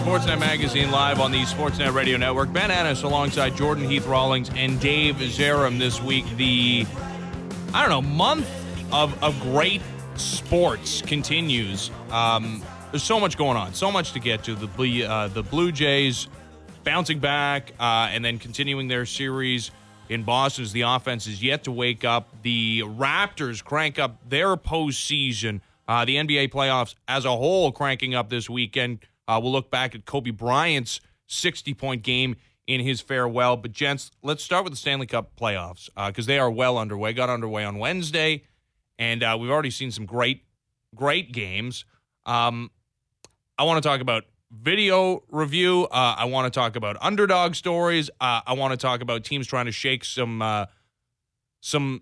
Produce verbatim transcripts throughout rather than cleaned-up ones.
Sportsnet Magazine live on the Sportsnet Radio Network. Ben Ennis alongside Jordan Heath Rawlings and Dave Zerum this week. The, I don't know, month of, of great sports continues. Um, there's so much going on, so much to get to. The, uh, the Blue Jays bouncing back uh, and then continuing their series in Boston as the offense is yet to wake up. The Raptors crank up their postseason. Uh, the N B A playoffs as a whole cranking up this weekend. Uh, we'll look back at Kobe Bryant's sixty-point game in his farewell. But, gents, let's start with the Stanley Cup playoffs because uh, they are well underway. Got underway on Wednesday, and uh, we've already seen some great, great games. Um, I want to talk about video review. Uh, I want to talk about underdog stories. Uh, I want to talk about teams trying to shake some, uh, some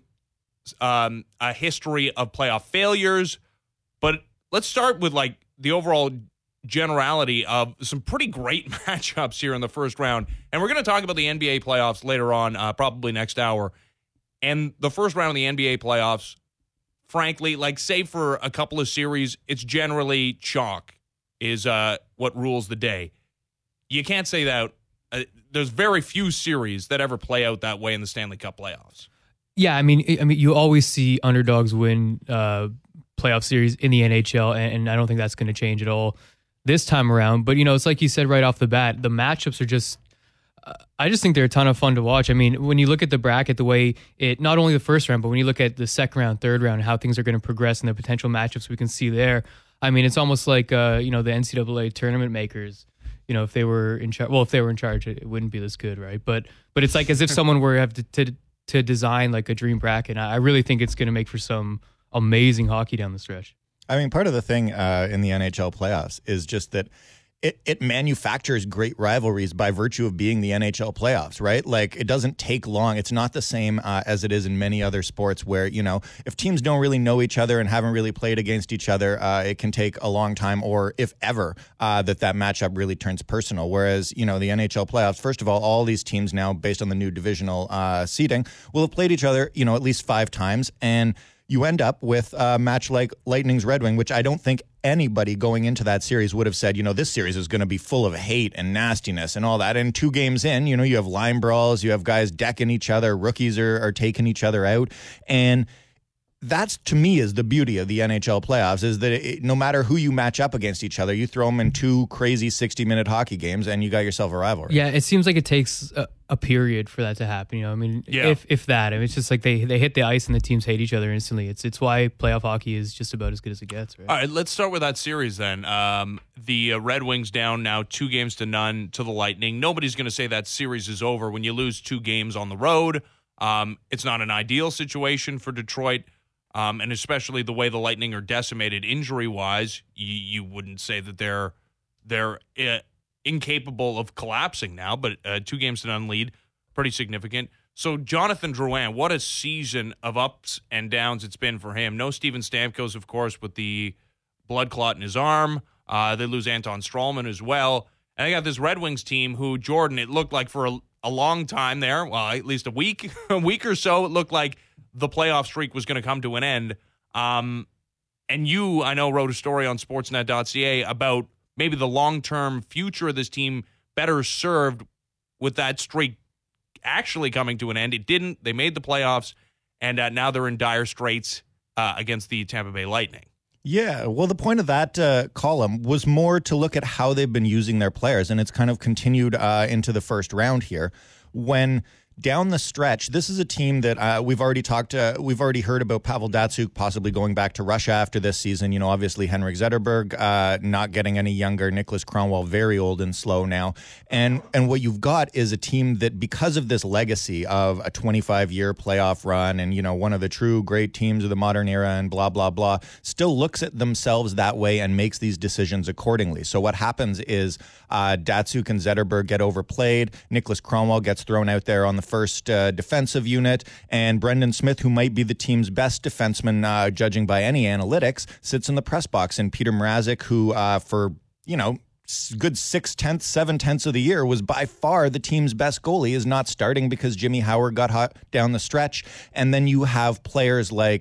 um, a history of playoff failures. But let's start with, like, the overall generality of some pretty great matchups here in the first round. And we're going to talk about the N B A playoffs later on, uh, probably next hour. And the first round of the N B A playoffs, frankly, like, save for a couple of series, it's generally chalk is uh, what rules the day. You can't say that. Uh, there's very few series that ever play out that way in the Stanley Cup playoffs. Yeah, I mean, I mean, you always see underdogs win uh, playoff series in the N H L, and, and I don't think that's going to change at all this time around. But, you know, it's like you said right off the bat, the matchups are just, uh, I just think they're a ton of fun to watch. I mean, when you look at the bracket, the way it, not only the first round, but when you look at the second round, third round, how things are going to progress and the potential matchups we can see there, I mean, it's almost like, uh, you know, the N C double A tournament makers, you know, if they were in charge, well, if they were in charge, it, it wouldn't be this good, right? But but it's like as if someone were have to, to, to design like a dream bracket. I really think it's going to make for some amazing hockey down the stretch. I mean, part of the thing uh, in the N H L playoffs is just that it, it manufactures great rivalries by virtue of being the N H L playoffs, right? Like, it doesn't take long. It's not the same uh, as it is in many other sports where, you know, if teams don't really know each other and haven't really played against each other, uh, it can take a long time, or if ever, uh, that that matchup really turns personal. Whereas, you know, the N H L playoffs, first of all, all these teams now, based on the new divisional uh, seeding, will have played each other, you know, at least five times. And you end up with a match like Lightning's Red Wing, which I don't think anybody going into that series would have said, you know, this series is going to be full of hate and nastiness and all that. And two games in, you know, you have line brawls, you have guys decking each other, rookies are, are taking each other out. And that's, to me, is the beauty of the N H L playoffs, is that it, no matter who you match up against each other, you throw them in two crazy sixty-minute hockey games and you got yourself a rivalry. Yeah, it seems like it takes a, a period for that to happen. You know, I mean, yeah. if if that, I mean, it's just like they, they hit the ice and the teams hate each other instantly. It's it's why playoff hockey is just about as good as it gets, right? All right, let's start with that series then. Um, the uh, Red Wings down now two games to none to the Lightning. Nobody's going to say that series is over when you lose two games on the road. Um, it's not an ideal situation for Detroit. Um, and especially the way the Lightning are decimated injury-wise, you, you wouldn't say that they're they're uh, incapable of collapsing now, but uh, two games to none lead, pretty significant. So Jonathan Drouin, what a season of ups and downs it's been for him. No Steven Stamkos, of course, with the blood clot in his arm. Uh, they lose Anton Stralman as well. And they got this Red Wings team who, Jordan, it looked like for a, a long time there, well, at least a week, a week or so, it looked like the playoff streak was going to come to an end. Um, and you, I know, wrote a story on sportsnet dot c a about maybe the long-term future of this team better served with that streak actually coming to an end. It didn't. They made the playoffs, and uh, now they're in dire straits uh, against the Tampa Bay Lightning. Yeah, well, the point of that uh, column was more to look at how they've been using their players, and it's kind of continued uh, into the first round here when down the stretch, this is a team that uh, we've already talked to, we've already heard about Pavel Datsyuk possibly going back to Russia after this season. You know, obviously Henrik Zetterberg uh, not getting any younger, Nicholas Kronwall very old and slow now. And and what you've got is a team that, because of this legacy of a twenty-five year playoff run and, you know, one of the true great teams of the modern era and blah, blah, blah, still looks at themselves that way and makes these decisions accordingly. So what happens is uh, Datsyuk and Zetterberg get overplayed. Nicholas Kronwall gets thrown out there on the first uh, defensive unit, and Brendan Smith, who might be the team's best defenseman, uh, judging by any analytics, sits in the press box. And Peter Mrazek, who uh, for, you know, good six-tenths, seven-tenths of the year was by far the team's best goalie, is not starting because Jimmy Howard got hot down the stretch. And then you have players like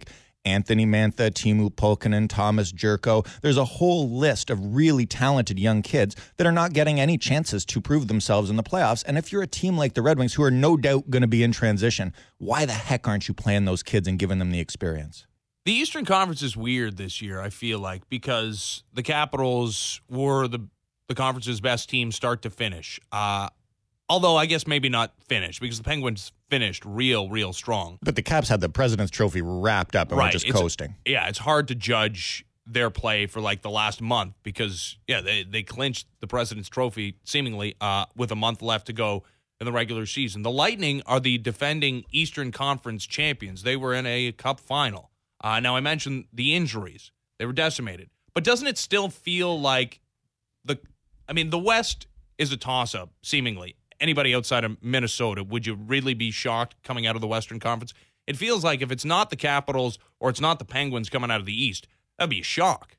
Anthony Mantha, Timu Pulkkinen, Thomas Jurko. There's a whole list of really talented young kids that are not getting any chances to prove themselves in the playoffs. And if you're a team like the Red Wings, who are no doubt going to be in transition, why the heck aren't you playing those kids and giving them the experience? The Eastern Conference is weird this year, I feel like, because the Capitals were the the conference's best team start to finish. Uh, although I guess maybe not finish, because the Penguins finished real, real strong. But the Caps had the President's Trophy wrapped up and right. were just it's, coasting. Yeah, it's hard to judge their play for like the last month because, yeah, they, they clinched the President's Trophy seemingly uh, with a month left to go in the regular season. The Lightning are the defending Eastern Conference champions. They were in a cup final. Uh, now, I mentioned the injuries. They were decimated. But doesn't it still feel like the – I mean, the West is a toss-up, seemingly. Anybody outside of Minnesota, would you really be shocked coming out of the Western Conference? It feels like if it's not the Capitals or it's not the Penguins coming out of the East, that'd be a shock.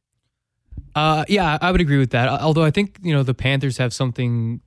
Uh, yeah, I would agree with that. Although I think, you know, the Panthers have something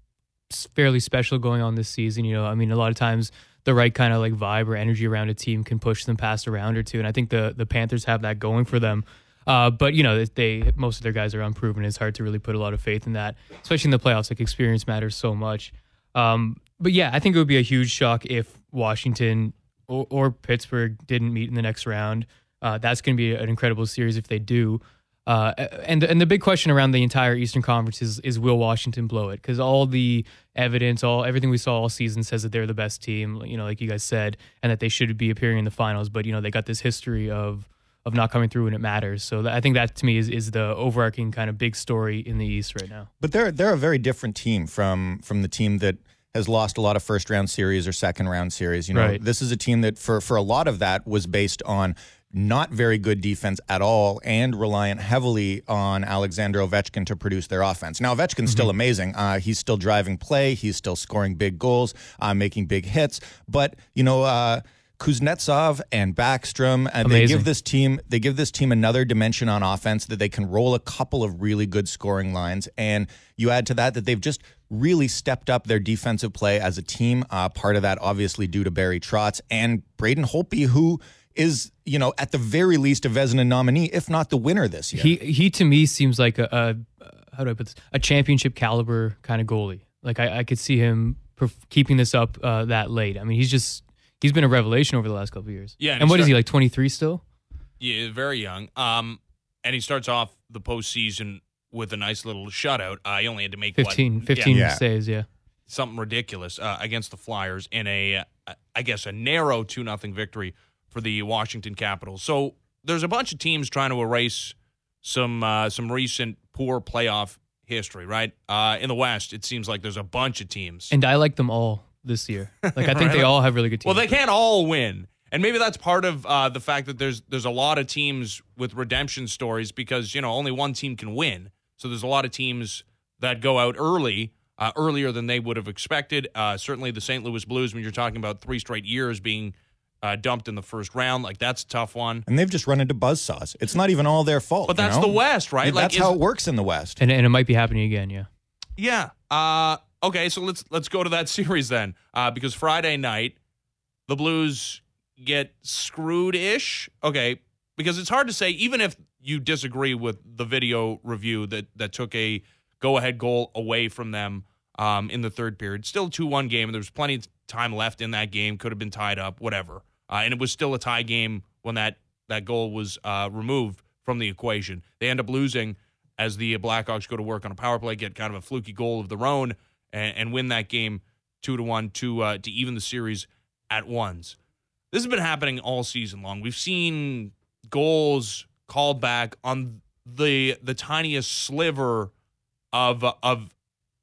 fairly special going on this season. You know, I mean, a lot of times the right kind of like vibe or energy around a team can push them past a round or two. And I think the, the Panthers have that going for them. Uh, but, you know, they most of their guys are unproven. It's hard to really put a lot of faith in that, especially in the playoffs. Like, experience matters so much. Um, but, yeah, I think it would be a huge shock if Washington or, or Pittsburgh didn't meet in the next round. Uh, that's going to be an incredible series if they do. Uh, and, and the big question around the entire Eastern Conference is, is will Washington blow it? Because all the evidence, all everything we saw all season says that they're the best team, you know, like you guys said, and that they should be appearing in the finals. But, you know, they got this history of of not coming through when it matters. So I think that, to me, is, is the overarching kind of big story in the East right now. But they're they're a very different team from from the team that has lost a lot of first round series or second round series. You know, right. This is a team that for for a lot of that was based on not very good defense at all and reliant heavily on Alexander Ovechkin to produce their offense. Now, Ovechkin's mm-hmm. still amazing. Uh, he's still driving play. He's still scoring big goals, uh, making big hits. But, you know, uh, Kuznetsov and Backstrom, and they give this team they give this team another dimension on offense that they can roll a couple of really good scoring lines. And you add to that that they've just really stepped up their defensive play as a team. Uh, part of that, obviously, due to Barry Trotz and Braden Holtby, who is, you know, at the very least a Vezina nominee, if not the winner this year. He, he to me, seems like a, a how do I put this? A championship caliber kind of goalie. Like, I, I could see him perf- keeping this up uh, that late. I mean, he's just... He's been a revelation over the last couple of years. Yeah, and, and what start, is he, like twenty-three still? Yeah, very young. Um, and he starts off the postseason with a nice little shutout. Uh, he only had to make fifteen, what? fifteen yeah. saves, yeah. Something ridiculous uh, against the Flyers in a, uh, I guess, a narrow two nothing victory for the Washington Capitals. So there's a bunch of teams trying to erase some uh, some recent poor playoff history, right? Uh, in the West, it seems like there's a bunch of teams. And I like them all this year. Like, I think right? they all have really good teams. Well, they can't all win. And maybe that's part of uh, the fact that there's there's a lot of teams with redemption stories because, you know, only one team can win. So there's a lot of teams that go out early, uh, earlier than they would have expected. Uh, certainly the Saint Louis Blues, when you're talking about three straight years being uh, dumped in the first round, like that's a tough one. And they've just run into buzzsaws. It's not even all their fault. But that's you know? the West, right? Yeah, like, that's is, how it works in the West. And, and it might be happening again, yeah. Yeah. Uh Okay, so let's let's go to that series then, uh, because Friday night the Blues get screwed-ish. Okay, because it's hard to say, even if you disagree with the video review that that took a go-ahead goal away from them um, in the third period. Still a two one game, and there was plenty of time left in that game. Could have been tied up, whatever, uh, and it was still a tie game when that that goal was uh, removed from the equation. They end up losing as the Blackhawks go to work on a power play, get kind of a fluky goal of their own, and, and win that game two to one to uh, to even the series at ones. This has been happening all season long. We've seen goals called back on the the tiniest sliver of of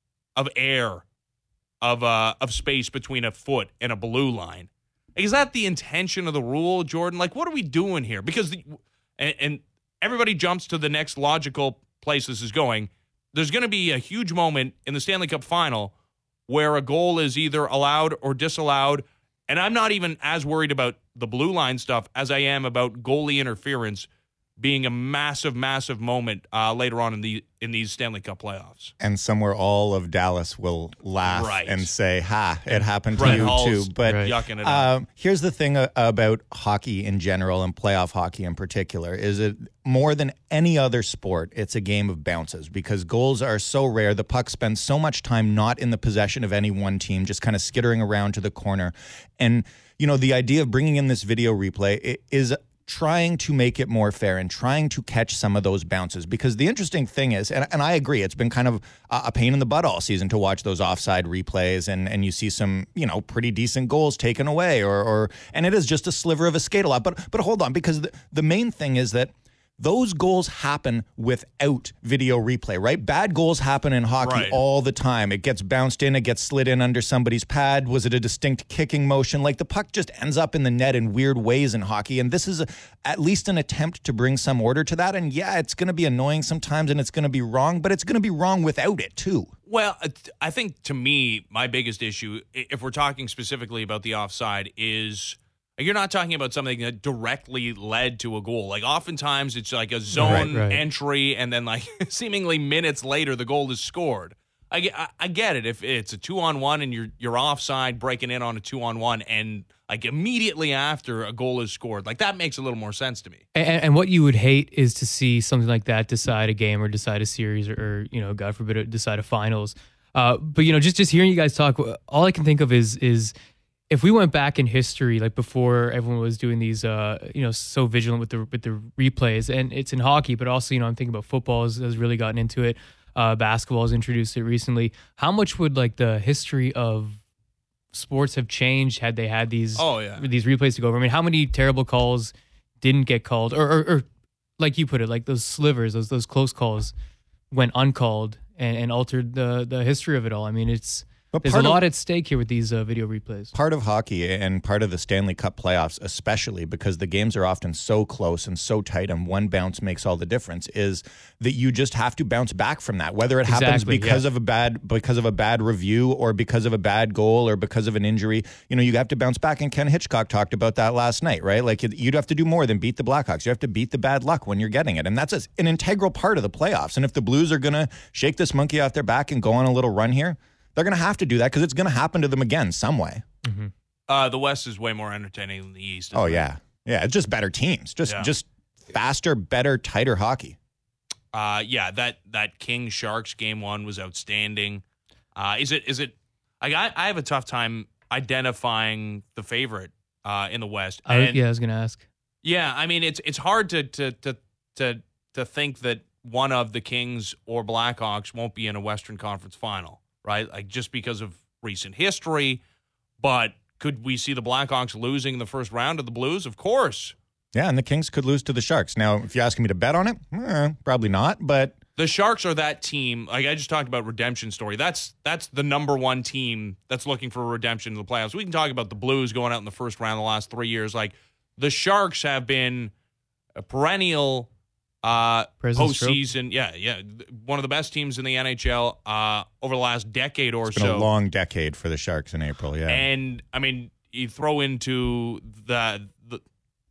of air of uh, of space between a foot and a blue line. Is that the intention of the rule, Jordan? Like, what are we doing here? Because the, and, and everybody jumps to the next logical place this is going. There's going to be a huge moment in the Stanley Cup final where a goal is either allowed or disallowed. And I'm not even as worried about the blue line stuff as I am about goalie interference being a massive, massive moment uh, later on in the in these Stanley Cup playoffs. And somewhere all of Dallas will laugh Right. and say, ha, it happened to Brett you Hull's too. But Right. yucking it up. um, here's the thing uh, about hockey in general and playoff hockey in particular is it more than any other sport, it's a game of bounces because goals are so rare. The puck spends so much time not in the possession of any one team, just kind of skittering around to the corner. And, you know, the idea of bringing in this video replay i- is trying to make it more fair and trying to catch some of those bounces. Because the interesting thing is, and, and I agree, it's been kind of a, a pain in the butt all season to watch those offside replays and, and you see some, you know, pretty decent goals taken away or, or and it is just a sliver of a skate a lot. But, but hold on, because the, the main thing is that those goals happen without video replay, right? Bad goals happen in hockey Right. all the time. It gets bounced in, it gets slid in under somebody's pad. Was it a distinct kicking motion? Like the puck just ends up in the net in weird ways in hockey. And this is a, at least an attempt to bring some order to that. And yeah, it's going to be annoying sometimes and it's going to be wrong, but it's going to be wrong without it too. Well, I think to me, my biggest issue, if we're talking specifically about the offside, is you're not talking about something that directly led to a goal. Like oftentimes it's like a zone Right, right. entry and then like seemingly minutes later the goal is scored. I, get- I, I get it. If it's a two on one and you're you're offside breaking in on a two on one and like immediately after a goal is scored, like that makes a little more sense to me. And, and what you would hate is to see something like that decide a game or decide a series or, or you know, God forbid, decide a finals. Uh, but you know, just just hearing you guys talk, all I can think of is is if we went back in history, like before everyone was doing these, uh, you know, so vigilant with the with the replays, and it's in hockey, but also, you know, I'm thinking about football has, has really gotten into it. Uh, basketball has introduced it recently. How much would like the history of sports have changed had they had these Oh, yeah. these replays to go over? I mean, how many terrible calls didn't get called, or, or, or like you put it, like those slivers, those those close calls went uncalled and, and altered the the history of it all. I mean, it's But there's a part of- lot at stake here with these uh, video replays. Part of hockey and part of the Stanley Cup playoffs, especially because the games are often so close and so tight and one bounce makes all the difference, is that you just have to bounce back from that. Whether it happens Exactly, because yeah. of a bad because of a bad review or because of a bad goal or because of an injury, you know, you have to bounce back. And Ken Hitchcock talked about that last night, right? Like you'd have to do more than beat the Blackhawks. You have to beat the bad luck when you're getting it. And that's a, an integral part of the playoffs. And if the Blues are going to shake this monkey off their back and go on a little run here, they're going to have to do that because it's going to happen to them again some way. Uh, the West is way more entertaining than the East. Oh isn't it? yeah, yeah. It's just better teams, just Yeah. just faster, better, tighter hockey. Uh, yeah, that that King Sharks game one was outstanding. Uh, is it is it? I I I have a tough time identifying the favorite uh, in the West. I, And- yeah, I was going to ask. Yeah, I mean it's it's hard to to to to to think that one of the Kings or Blackhawks won't be in a Western Conference final, right? Like just because of recent history. But could we see the Blackhawks losing the first round of the Blues? Of course. Yeah, and the Kings could lose to the Sharks. Now, if you're asking me to bet on it, eh, probably not. But The Sharks are that team. Like I just talked about redemption story. That's that's the number one team that's looking for a redemption in the playoffs. We can talk about the Blues going out in the first round the last three years. Like the Sharks have been a perennial uh, President's postseason. Yeah, yeah, one of the best teams in the N H L uh, over the last decade or it's been so. a long decade for the Sharks in April. Yeah, And I mean, you throw into the the,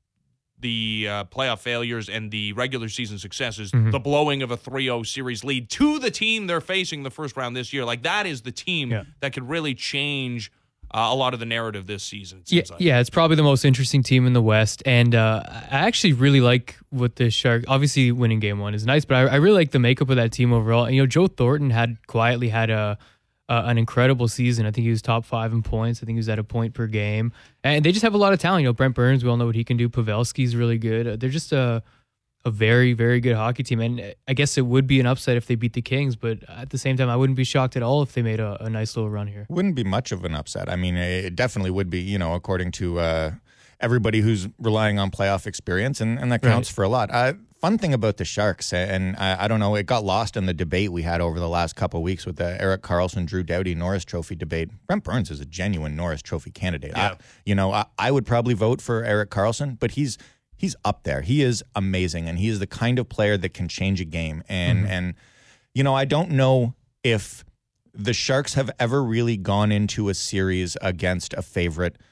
the uh, playoff failures and the regular season successes, Mm-hmm. the blowing of a three oh series lead to the team they're facing the first round this year. Like that is the team Yeah. that could really change uh, a lot of the narrative this season. It Yeah, seems like. yeah, it's probably the most interesting team in the West, and uh, I actually really like what the Sharks. Obviously, winning game one is nice, but I, I really like the makeup of that team overall. And you know, Joe Thornton had quietly had a uh, an incredible season. I think he was top five in points. I think he was at a point per game, and they just have a lot of talent. You know, Brent Burns, we all know what he can do. Pavelski's really good. Uh, they're just a a very, very good hockey team, and I guess it would be an upset if they beat the Kings, but at the same time, I wouldn't be shocked at all if they made a, a nice little run here. wouldn't be much of an upset. I mean, it definitely would be. You know, according to uh, everybody who's relying on playoff experience, and, and that counts Right. for a lot. Uh, fun thing about the Sharks, and I, I don't know, it got lost in the debate we had over the last couple of weeks with the Eric Carlson, Drew Doughty Norris Trophy debate. Brent Burns is a genuine Norris Trophy candidate. Yeah. I, you know, I, I would probably vote for Eric Carlson, but he's he's up there. He is amazing, and he is the kind of player that can change a game. And Mm-hmm. and you know, I don't know if the Sharks have ever really gone into a series against a favorite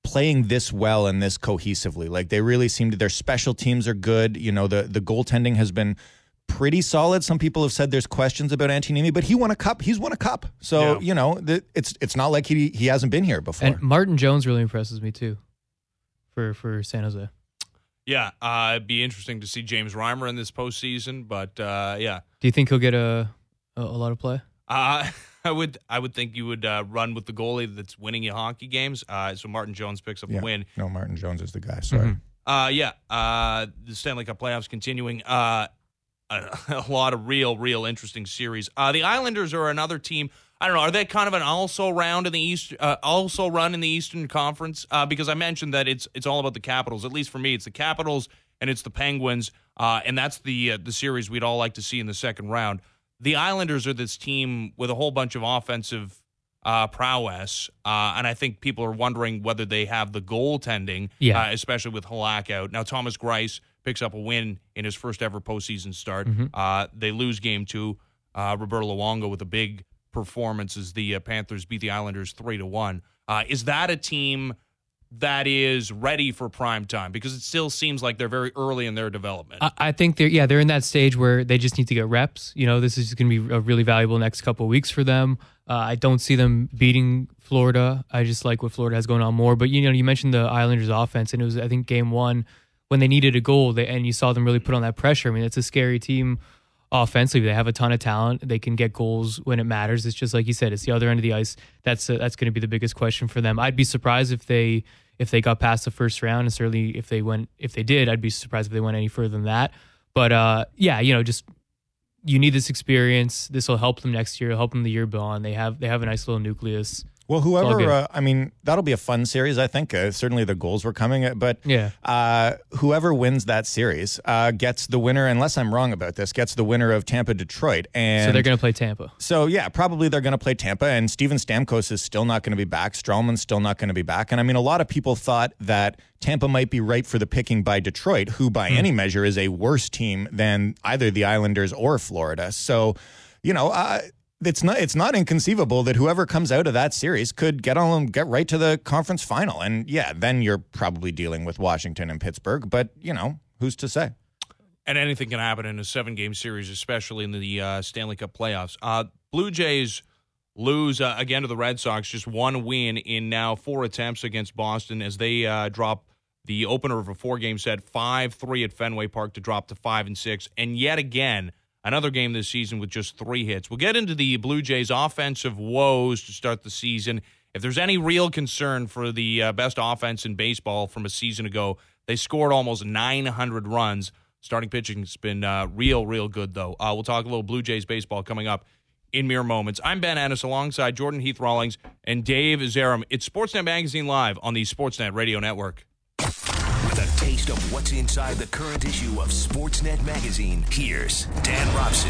playing this well and this cohesively. Like they really seem to, their special teams are good. You know, the, the goaltending has been pretty solid. Some people have said there's questions about Antoniemi, but he won a cup. He's won a cup. So, yeah. you know, the, it's it's not like he he hasn't been here before. And Martin Jones really impresses me too for, for San Jose. Yeah, uh, it'd be interesting to see James Reimer in this postseason, but uh, yeah. Do you think he'll get a a, a lot of play? Uh, I would I would think you would uh, run with the goalie that's winning you hockey games. Uh, so Martin Jones picks up yeah. a win. No, Martin Jones is the guy. Sorry. Mm-hmm. Uh, yeah, uh, the Stanley Cup playoffs continuing. Uh, a, a lot of real, real interesting series. Uh, the Islanders are another team. I don't know. Are they kind of an also round in the East, uh, also run in the Eastern Conference? Uh, because I mentioned that it's it's all about the Capitals. At least for me, it's the Capitals and it's the Penguins, uh, and that's the uh, the series we'd all like to see in the second round. The Islanders are this team with a whole bunch of offensive uh, prowess, uh, and I think people are wondering whether they have the goaltending, yeah. uh, especially with Halak out. Now, Thomas Greiss picks up a win in his first ever postseason start. Mm-hmm. Uh, they lose game two. Uh, Roberto Luongo with a big performance as the uh, Panthers beat the Islanders three to one. Uh, is that a team that is ready for prime time? Because it still seems like they're very early in their development. I, I think they're yeah they're in that stage where they just need to get reps. You know, this is going to be a really valuable next couple of weeks for them. Uh, I don't see them beating Florida. I just like what Florida has going on more. But you know, you mentioned the Islanders' offense, and it was I think game one when they needed a goal, they, and you saw them really put on that pressure. I mean, it's a scary team. Offensively, they have a ton of talent. They can get goals when it matters. It's just like you said, it's the other end of the ice. That's uh, that's going to be the biggest question for them. I'd be surprised if they if they got past the first round, and certainly if they went if they did, I'd be surprised if they went any further than that. But uh, yeah, you know, just you need this experience. This will help them next year. It'll help them the year beyond. They have they have a nice little nucleus. Well, whoever, uh, I mean, that'll be a fun series, I think. Uh, certainly the goals were coming, but yeah. uh, whoever wins that series uh, gets the winner, unless I'm wrong about this, gets the winner of Tampa-Detroit. And so they're going to play Tampa. So, yeah, probably they're going to play Tampa, and Steven Stamkos is still not going to be back. Stralman's still not going to be back. And, I mean, a lot of people thought that Tampa might be ripe for the picking by Detroit, who by hmm. any measure is a worse team than either the Islanders or Florida. So, you know, uh, It's not. It's not inconceivable that whoever comes out of that series could get on, get right to the conference final, and yeah, then you're probably dealing with Washington and Pittsburgh. But you know, who's to say? And anything can happen in a seven-game series, especially in the uh, Stanley Cup playoffs. Uh, Blue Jays lose uh, again to the Red Sox. Just one win in now four attempts against Boston as they uh, drop the opener of a four-game set, five three at Fenway Park to drop to five and six, and yet again. Another game this season with just three hits. We'll get into the Blue Jays' offensive woes to start the season. If there's any real concern for the uh, best offense in baseball from a season ago, they scored almost nine hundred runs. Starting pitching's been uh, real, real good, though. Uh, we'll talk a little Blue Jays baseball coming up in mere moments. I'm Ben Ennis alongside Jordan Heath Rawlings and Dave Zerum. It's Sportsnet Magazine Live on the Sportsnet Radio Network. With a taste of what's inside the current issue of Sportsnet Magazine, here's Dan Robson.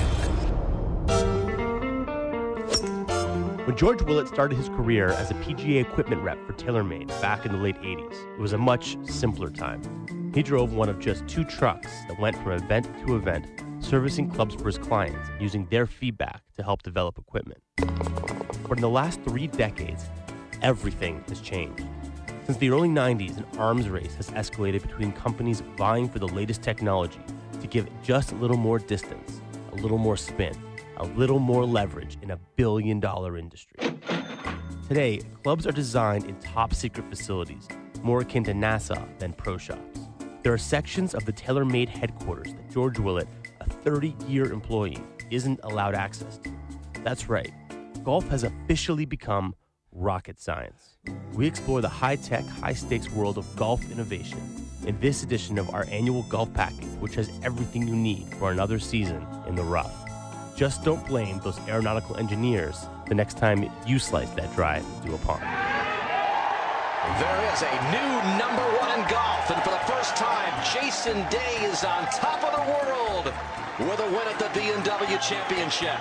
When George Willett started his career as a P G A equipment rep for TaylorMade back in the late eighties, it was a much simpler time. He drove one of just two trucks that went from event to event, servicing clubs for his clients, using their feedback to help develop equipment. But in the last three decades, everything has changed. Since the early nineties, an arms race has escalated between companies vying for the latest technology to give just a little more distance, a little more spin, a little more leverage in a billion-dollar industry. Today, clubs are designed in top-secret facilities, more akin to NASA than pro shops. There are sections of the TaylorMade headquarters that George Willett, a thirty-year employee, isn't allowed access to. That's right. Golf has officially become rocket science. We explore the high-tech, high-stakes world of golf innovation in this edition of our annual golf package, which has everything you need for another season in the rough. Just don't blame those aeronautical engineers the next time you slice that drive into a pond. There is a new number one in golf, and for the first time, Jason Day is on top of the world with a win at the B M W Championship.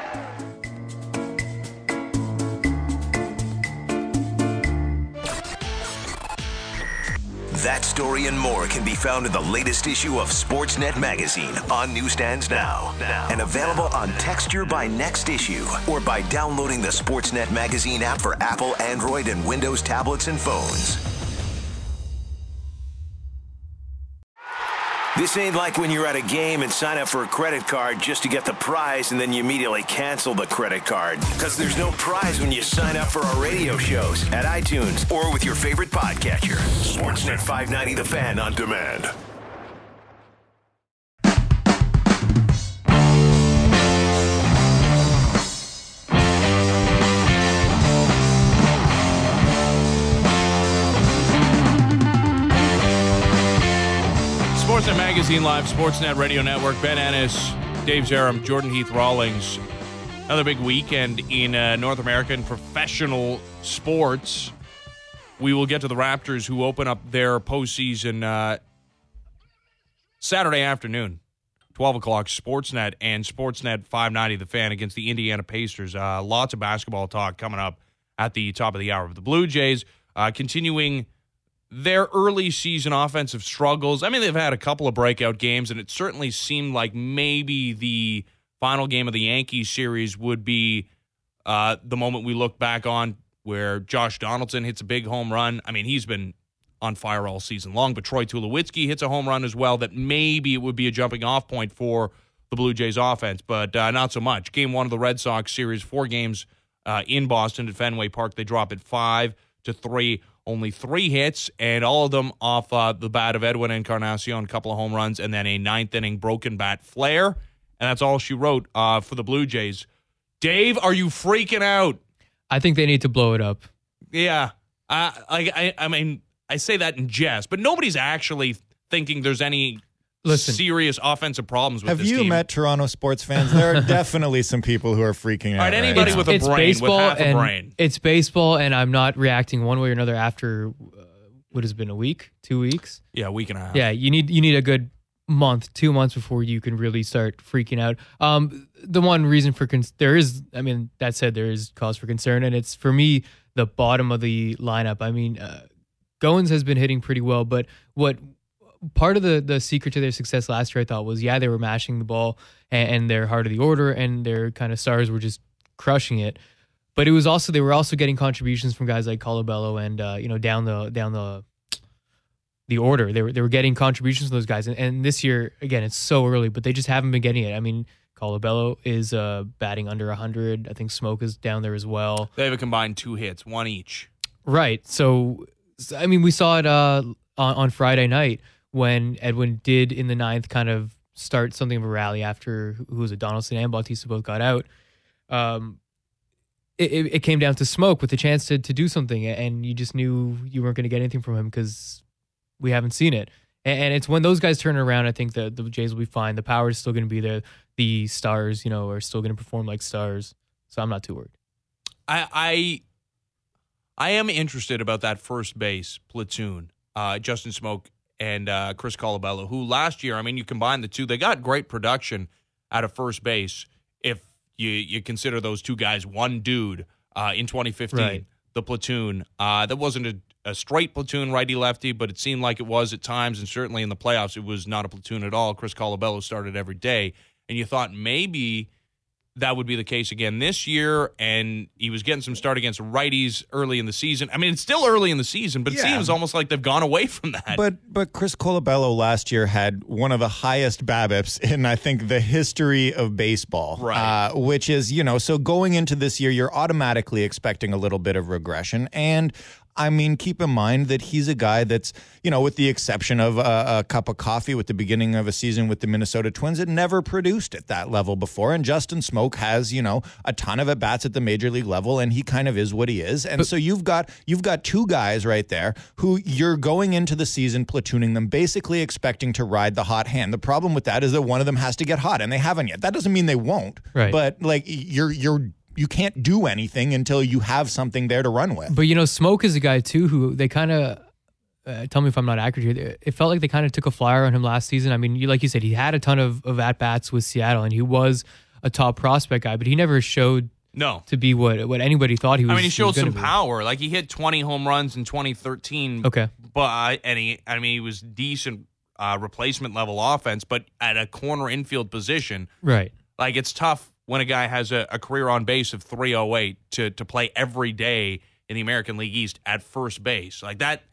That story and more can be found in the latest issue of Sportsnet Magazine on newsstands now, now and available on Texture by next issue or by downloading the Sportsnet Magazine app for Apple, Android, and Windows tablets and phones. This ain't like when you're at a game and sign up for a credit card just to get the prize and then you immediately cancel the credit card. Because there's no prize when you sign up for our radio shows at iTunes or with your favorite podcatcher. Sportsnet five ninety The Fan on demand. Sportsnet Magazine Live, Sportsnet Radio Network, Ben Ennis, Dave Zerum, Jordan Heath Rawlings. Another big weekend in uh, North American professional sports. We will get to the Raptors, who open up their postseason uh, Saturday afternoon, twelve o'clock, Sportsnet and Sportsnet five ninety The Fan against the Indiana Pacers. Uh, lots of basketball talk coming up at the top of the hour. The Blue Jays uh, continuing their early season offensive struggles. I mean, they've had a couple of breakout games, and it certainly seemed like maybe the final game of the Yankees series would be uh, the moment we look back on where Josh Donaldson hits a big home run. I mean, he's been on fire all season long, but Troy Tulowitzki hits a home run as well, that maybe it would be a jumping off point for the Blue Jays offense, but uh, not so much. Game one of the Red Sox series, four games uh, in Boston at Fenway Park. They drop it five to three. Only three hits, and all of them off uh, the bat of Edwin Encarnacion, a couple of home runs, and then a ninth-inning broken bat flare. And that's all she wrote uh, for the Blue Jays. Dave, are you freaking out? I think they need to blow it up. Yeah. Uh, I, I, I mean, I say that in jest, but nobody's actually thinking there's any Listen, serious offensive problems with Have this you team. met Toronto sports fans? There are definitely some people who are freaking out. All right, anybody right with now. a it's brain, baseball with half a and brain. It's baseball, and I'm not reacting one way or another after uh, what has been a week, two weeks. Yeah, a week and a half. Yeah, you need you need a good month, two months before you can really start freaking out. Um, the one reason for con- there is, I mean, that said, there is cause for concern, and it's for me the bottom of the lineup. I mean, uh, Goins has been hitting pretty well, but what part of the the secret to their success last year, I thought, was yeah, they were mashing the ball and, and their heart of the order and their kind of stars were just crushing it. But it was also they were also getting contributions from guys like Colabello and uh, you know down the down the the order. They were they were getting contributions from those guys. And, and this year, again, it's so early, but they just haven't been getting it. I mean, Colabello is uh, batting under one hundred. I think Smoke is down there as well. They have a combined two hits, one each. Right. So, I mean, we saw it uh, on, on Friday night when Edwin did in the ninth kind of start something of a rally after, who was it, Donaldson and Bautista both got out. Um, it, it came down to Smoke with the chance to to do something, and you just knew you weren't going to get anything from him because we haven't seen it. And, and it's when those guys turn around, I think the, the Jays will be fine. The power is still going to be there. The stars, you know, are still going to perform like stars. So I'm not too worried. I I, I am interested about that first base platoon, uh, Justin Smoke and uh, Chris Colabello, who last year, I mean, you combine the two, they got great production out of first base if you, you consider those two guys one dude uh, in twenty fifteen, Right. the platoon. Uh, that wasn't a, a straight platoon righty-lefty, but it seemed like it was at times, and certainly in the playoffs, it was not a platoon at all. Chris Colabello started every day, and you thought maybe that would be the case again this year, and he was getting some start against righties early in the season. I mean, it's still early in the season, but it Yeah. seems almost like they've gone away from that. But but Chris Colabello last year had one of the highest BABIPs in, I think, the history of baseball. Right. Uh, which is, you know, so going into this year, you're automatically expecting a little bit of regression. And I mean, keep in mind that he's a guy that's, you know, with the exception of a, a cup of coffee with the beginning of a season with the Minnesota Twins, it never produced at that level before. And Justin Smoke has, you know, a ton of at-bats at the major league level, and he kind of is what he is. And but, so you've got you've got two guys right there who you're going into the season platooning them, basically expecting to ride the hot hand. The problem with that is that one of them has to get hot, and they haven't yet. That doesn't mean they won't. Right. But like you're you're you can't do anything until you have something there to run with. But, you know, Smoke is a guy, too, who they kind of, uh, tell me if I'm not accurate here, it felt like they kind of took a flyer on him last season. I mean, you, like you said, he had a ton of, of at-bats with Seattle, and he was a top prospect guy, but he never showed no. to be what what anybody thought he was. I mean, he showed was some gonna be. power. Like, he hit twenty home runs in twenty thirteen. Okay. But, and he, I mean, he was decent uh, replacement level offense, but at a corner infield position. Right. Like, it's tough when a guy has a, a career on base of three oh eight to to play every day in the American League East at first base. Like that,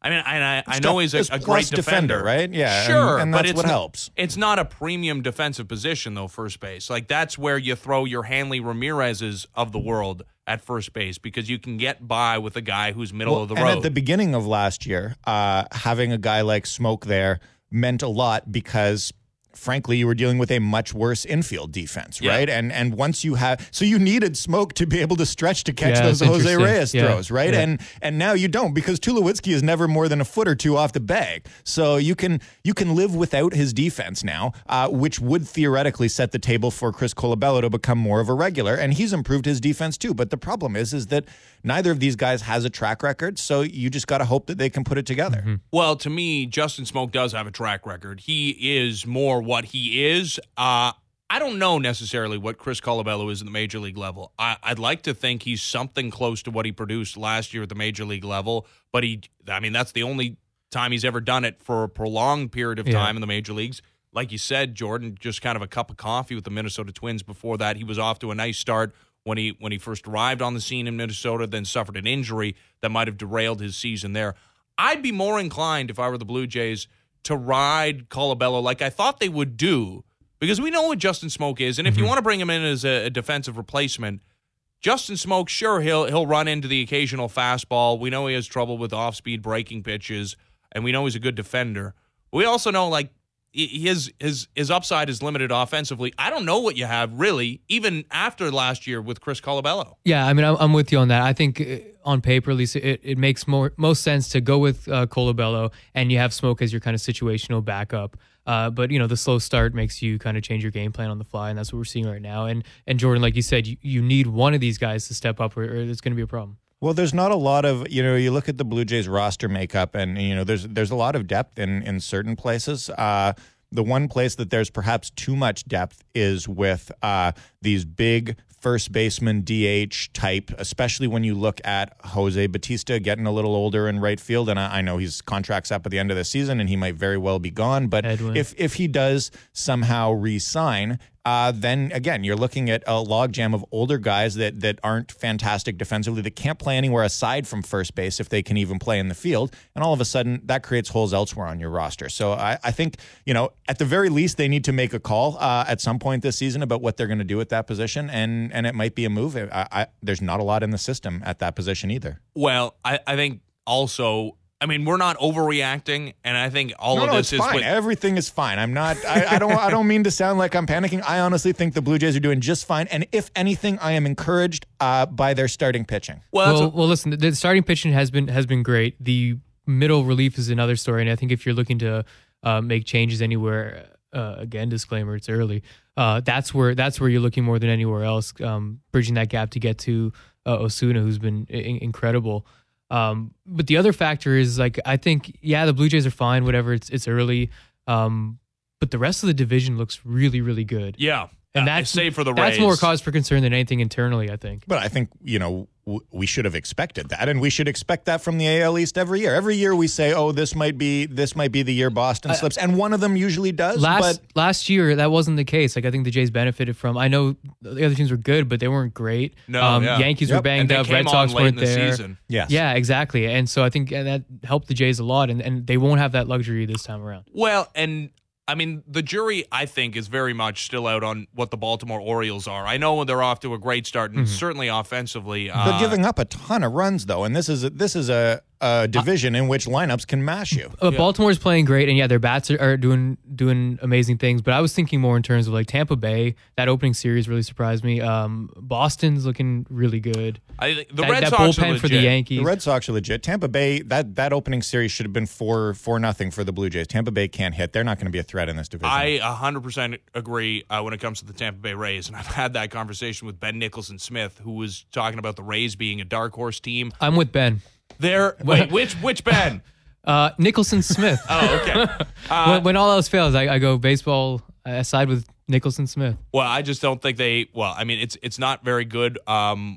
I mean, I, I It's know def- he's a, it's a plus great defender, defender, right? Yeah, and- sure, and but that's it's what not, helps. It's not a premium defensive position, though. First base, like that's where you throw your Hanley Ramirez's of the world at first base because you can get by with a guy who's middle Well, of the and road. at the beginning of last year, uh, having a guy like Smoke there meant a lot because, frankly, you were dealing with a much worse infield defense, Yeah. right? And and once you have, so you needed Smoke to be able to stretch to catch Yeah, those that's Jose interesting. Reyes Yeah. throws, right? Yeah. And and now you don't because Tulowitzki is never more than a foot or two off the bag. So you can you can live without his defense now, uh, which would theoretically set the table for Chris Colabello to become more of a regular. And he's improved his defense too. But the problem is, is that neither of these guys has a track record. So you just got to hope that they can put it together. Mm-hmm. Well, to me, Justin Smoke does have a track record. He is more what he is. Uh, I don't know necessarily what Chris Colabello is at the major league level. I, I'd like to think he's something close to what he produced last year at the major league level, but he, I mean, that's the only time he's ever done it for a prolonged period of Yeah. time in the major leagues. Like you said, Jordan, just kind of a cup of coffee with the Minnesota Twins. Before that, he was off to a nice start when he when he first arrived on the scene in Minnesota, then suffered an injury that might have derailed his season there. I'd be more inclined, if I were the Blue Jays, to ride Colabello like I thought they would do, because we know what Justin Smoke is, and if you want to bring him in as a, a defensive replacement, Justin Smoke, sure, he'll he'll run into the occasional fastball. We know he has trouble with off-speed breaking pitches, and we know he's a good defender. We also know, like, his his his upside is limited offensively. I don't know what you have, really, even after last year with Chris Colabello. Yeah, I mean, I'm, I'm with you on that. I think uh, on paper, at least, it, it makes more most sense to go with uh, Colabello, and you have Smoke as your kind of situational backup. Uh, but, you know, the slow start makes you kind of change your game plan on the fly, and that's what we're seeing right now. And, and Jordan, like you said, you, you need one of these guys to step up, or, or it's going to be a problem. Well, there's not a lot of, you know, you look at the Blue Jays roster makeup and, you know, there's there's a lot of depth in, in certain places. Uh, the one place that there's perhaps too much depth is with uh, these big first baseman D H type, especially when you look at Jose Bautista getting a little older in right field. And I, I know his contract's up at the end of the season and he might very well be gone. But Edwin. if if he does somehow re-sign, Uh, then again, you're looking at a logjam of older guys that that aren't fantastic defensively, that can't play anywhere aside from first base if they can even play in the field. And all of a sudden, that creates holes elsewhere on your roster. So I, I think, you know, at the very least, they need to make a call uh, at some point this season about what they're going to do at that position. And and it might be a move. I, I, there's not a lot in the system at that position either. Well, I, I think also, I mean, we're not overreacting, and I think all No, of no, this it's is fine. with, Everything is fine. I'm not. I, I don't. I don't mean to sound like I'm panicking. I honestly think the Blue Jays are doing just fine. And if anything, I am encouraged uh, by their starting pitching. well, that's Well, a- well, listen, the, the starting pitching has been has been great. The middle relief is another story, and I think if you're looking to uh, make changes anywhere, uh, again, disclaimer, it's early. Uh, that's where that's where you're looking more than anywhere else, um, bridging that gap to get to uh, Osuna, who's been I- incredible. Um, but the other factor is, like, I think, yeah, the Blue Jays are fine, whatever. It's it's early, um, but the rest of the division looks really, really good. yeah, And uh, that's save for the that's Rays. more cause for concern than anything internally, I think. But I think, you know, w- we should have expected that, and we should expect that from the A L East every year. Every year we say, "Oh, this might be this might be the year Boston slips," and one of them usually does. Last but last year, that wasn't the case. Like, I think the Jays benefited from. I know the other teams were good, but they weren't great. No, um, yeah. Yankees Yep. were banged and they up. came Red on Sox late weren't in the there. season. yes, Yeah, exactly. And so I think uh, that helped the Jays a lot, and, and they won't have that luxury this time around. Well, and I mean, the jury, I think, is very much still out on what the Baltimore Orioles are. I know they're off to a great start, and certainly offensively. Uh, they're giving up a ton of runs though, and this is a, this is a, a division in which lineups can mash you. But Baltimore's playing great, and yeah, their bats are, are doing doing amazing things. But I was thinking more in terms of, like, Tampa Bay. That opening series really surprised me. Um, Boston's looking really good. I think the that Red that Sox are bullpen for the legit. Yankees. The Red Sox are legit. Tampa Bay, that that opening series should have been four four nothing for the Blue Jays. Tampa Bay can't hit. They're not going to be a threat in this division. I one hundred percent agree uh, when it comes to the Tampa Bay Rays. And I've had that conversation with Ben Nicholson-Smith, who was talking about the Rays being a dark horse team. I'm with Ben. They're, wait, which which Ben? Uh, Nicholson Smith. Oh, okay. Uh, when, when all else fails, I, I go baseball. I side with Nicholson Smith. Well, I just don't think they. Well, I mean, it's it's not very good um,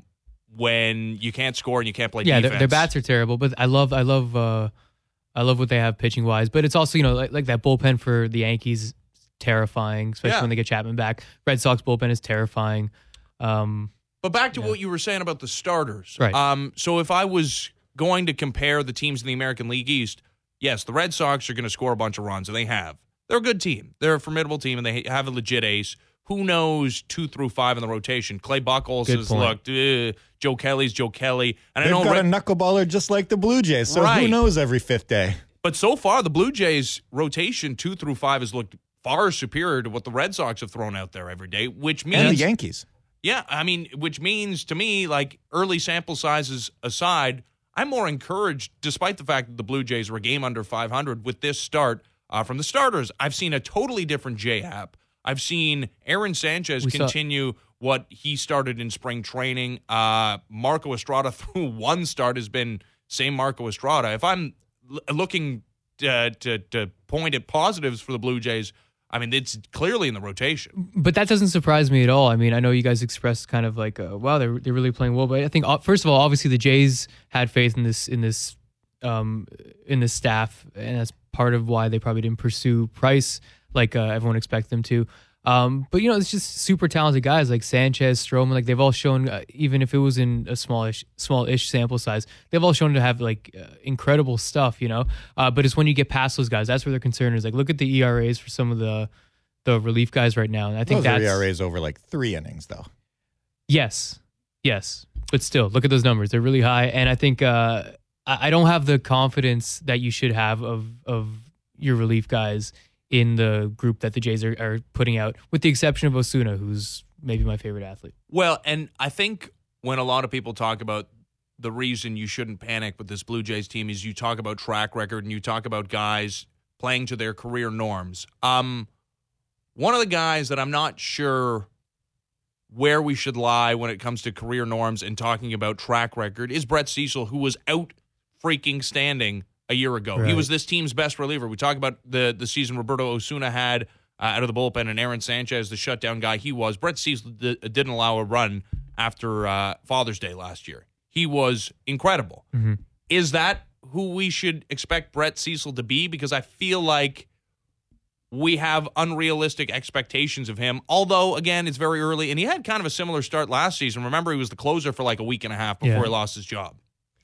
when you can't score and you can't play Yeah, defense. their, their bats are terrible, but I love, I love, uh, I love what they have pitching wise. But it's also, you know, like, like that bullpen for the Yankees, terrifying, especially Yeah. when they get Chapman back. Red Sox bullpen is terrifying. Um, But back to what you were saying about the starters. Right. Um, so if I was going to compare the teams in the American League East, yes, the Red Sox are going to score a bunch of runs, and they have. They're a good team. They're a formidable team, and they have a legit ace. Who knows two through five in the rotation? Clay Buchholz has looked. Uh, Joe Kelly's Joe Kelly. And They've I know got Red- a knuckleballer just like the Blue Jays, so right. who knows every fifth day? But so far, the Blue Jays rotation two through five has looked far superior to what the Red Sox have thrown out there every day, which means And the Yankees. Yeah, I mean, which means to me, like early sample sizes aside, I'm more encouraged, despite the fact that the Blue Jays were a game under five hundred with this start uh, from the starters. I've seen a totally different J-Happ. I've seen Aaron Sanchez We continue saw- what he started in spring training. Uh, Marco Estrada through one start has been same Marco Estrada. If I'm l- looking uh, to, to point at positives for the Blue Jays, I mean, it's clearly in the rotation. But that doesn't surprise me at all. I mean, I know you guys expressed kind of like, uh, wow, they're they're really playing well. But I think uh, first of all, obviously the Jays had faith in this in this um, in this staff, and that's part of why they probably didn't pursue Price like uh, everyone expected them to. Um, but you know, it's just super talented guys like Sanchez, Stroman. Like they've all shown, uh, even if it was in a smallish, small-ish sample size, they've all shown to have like uh, incredible stuff. You know, uh, but it's when you get past those guys, that's where their concern is. Like, look at the E R As for some of the the relief guys right now, and I think Those that's are E R As over like three innings, though. yes, yes, but still, look at those numbers; they're really high. And I think uh, I, I don't have the confidence that you should have of of your relief guys in the group that the Jays are, are putting out, with the exception of Osuna, who's maybe my favorite athlete. Well, and I think when a lot of people talk about the reason you shouldn't panic with this Blue Jays team is you talk about track record and you talk about guys playing to their career norms. Um, one of the guys that I'm not sure where we should lie when it comes to career norms and talking about track record is Brett Cecil, who was out freaking standing a year ago. Right. He was this team's best reliever. We talk about the the season Roberto Osuna had uh, out of the bullpen, and Aaron Sanchez, the shutdown guy he was. Brett Cecil d- didn't allow a run after uh, Father's Day last year. He was incredible. Mm-hmm. Is that who we should expect Brett Cecil to be? Because I feel like we have unrealistic expectations of him. Although, again, it's very early, and he had kind of a similar start last season. Remember, he was the closer for like a week and a half before Yeah. he lost his job.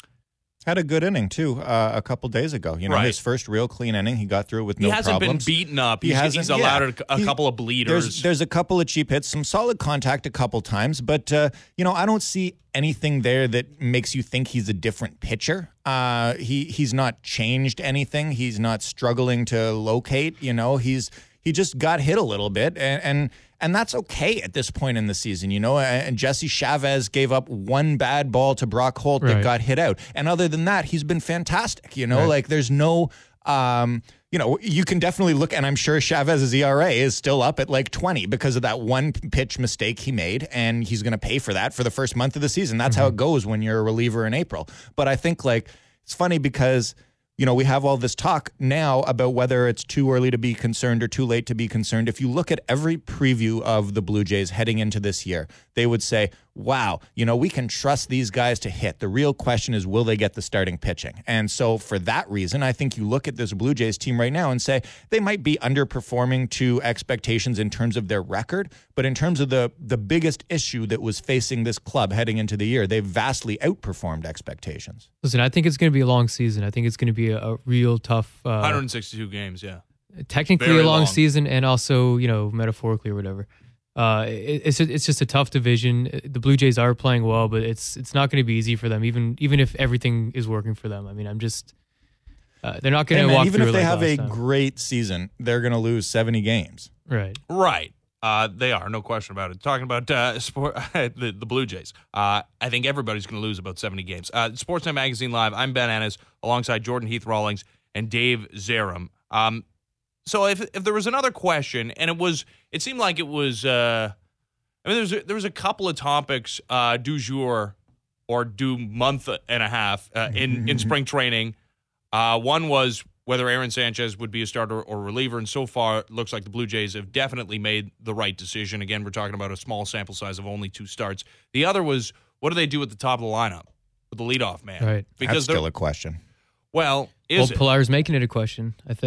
Had a good inning, too, uh, a couple days ago. You know, Right. his first real clean inning, he got through it with He no hasn't problems. been beaten up. He He's, hasn't, he's allowed yeah. a, a He- couple of bleeders. There's, there's a couple of cheap hits, some solid contact a couple times, but, uh, you know, I don't see anything there that makes you think he's a different pitcher. Uh, he He's not changed anything. He's not struggling to locate, you know. He's he just got hit a little bit, and, and and that's okay at this point in the season, you know. And Jesse Chavez gave up one bad ball to Brock Holt that Right. got hit out. And other than that, he's been fantastic, you know. Right. Like there's no, um, you know, you can definitely look, and I'm sure Chavez's E R A is still up at like twenty because of that one pitch mistake he made, and he's going to pay for that for the first month of the season. That's how it goes when you're a reliever in April. But I think like it's funny because, you know, we have all this talk now about whether it's too early to be concerned or too late to be concerned. If you look at every preview of the Blue Jays heading into this year, they would say, wow, you know, we can trust these guys to hit. The real question is, will they get the starting pitching? And so for that reason, I think you look at this Blue Jays team right now and say they might be underperforming to expectations in terms of their record, but in terms of the, the biggest issue that was facing this club heading into the year, they've vastly outperformed expectations. Listen, I think it's going to be a long season. I think it's going to be a, a real tough, uh, one hundred sixty-two games, yeah. technically very a long, long. season, and also, you know, metaphorically or whatever. Uh, it, it's it's just a tough division. The Blue Jays are playing well, but it's it's not going to be easy for them, even even if everything is working for them. I mean, I'm just uh, they're not going Hey, to man, walk even through if it they like have a last time. great season, they're going to lose seventy games. Right. Right. Uh, they are, no question about it. Talking about uh, sport, the, the Blue Jays, uh, I think everybody's going to lose about seventy games. Uh, Sportsnet Magazine Live, I'm Ben Ennis, alongside Jordan Heath Rawlings and Dave Zerum. Um, so if if there was another question, and it was, it seemed like it was, uh, I mean, there was a, there was a couple of topics uh, du jour or du month and a half uh, in in spring training. Uh, one was whether Aaron Sanchez would be a starter or reliever, and so far it looks like the Blue Jays have definitely made the right decision. Again, we're talking about a small sample size of only two starts. The other was, what do they do at the top of the lineup with the leadoff man? Right. That's still a question. well, Well, is it? Pilar's making it a question, I think.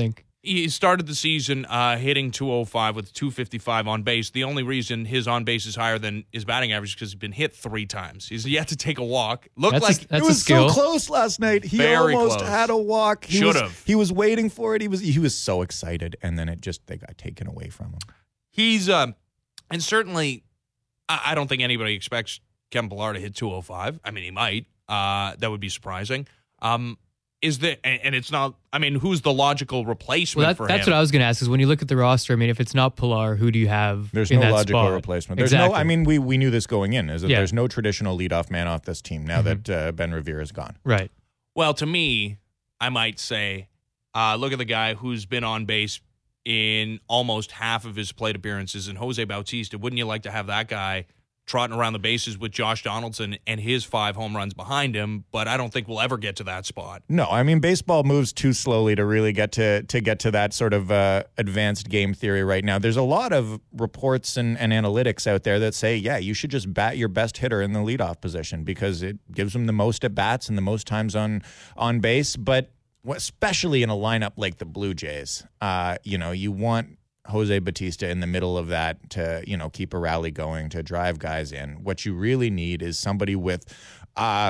He started the season uh, hitting two oh five with two fifty-five on base. The only reason his on base is higher than his batting average is because he's been hit three times. He's yet to take a walk. Looked That's like a, that's it was a skill. so close last night. He Very almost close. had a walk. He Should was- have. He was waiting for it. He was he was so excited, and then it just they got taken away from him. he's um, and certainly, I, I don't think anybody expects Kevin Pillar to hit two oh five. I mean, he might. Uh, that would be surprising. Um, is there, and, and it's not. I mean, who's the logical replacement Well, that, for that's him? what I was going to ask. Is when you look at the roster, I mean, if it's not Pilar, who do you have? There's in no that logical spot? replacement. There's exactly. no. I mean, we we knew this going in. Is that Yeah. there's no traditional leadoff man off this team now Mhm. that uh, Ben Revere is gone. right. Well, to me, I might say, uh, look at the guy who's been on base in almost half of his plate appearances, in Jose Bautista. Wouldn't you like to have that guy trotting around the bases with Josh Donaldson and his five home runs behind him? But I don't think we'll ever get to that spot. No, I mean baseball moves too slowly to really get to to get to that sort of uh, advanced game theory right now. There's a lot of reports and, and analytics out there that say, yeah, you should just bat your best hitter in the leadoff position because it gives them the most at bats and the most times on on base. But especially in a lineup like the Blue Jays, uh, you know, you want Jose Bautista in the middle of that to, you know, keep a rally going, to drive guys in. What you really need is somebody with uh,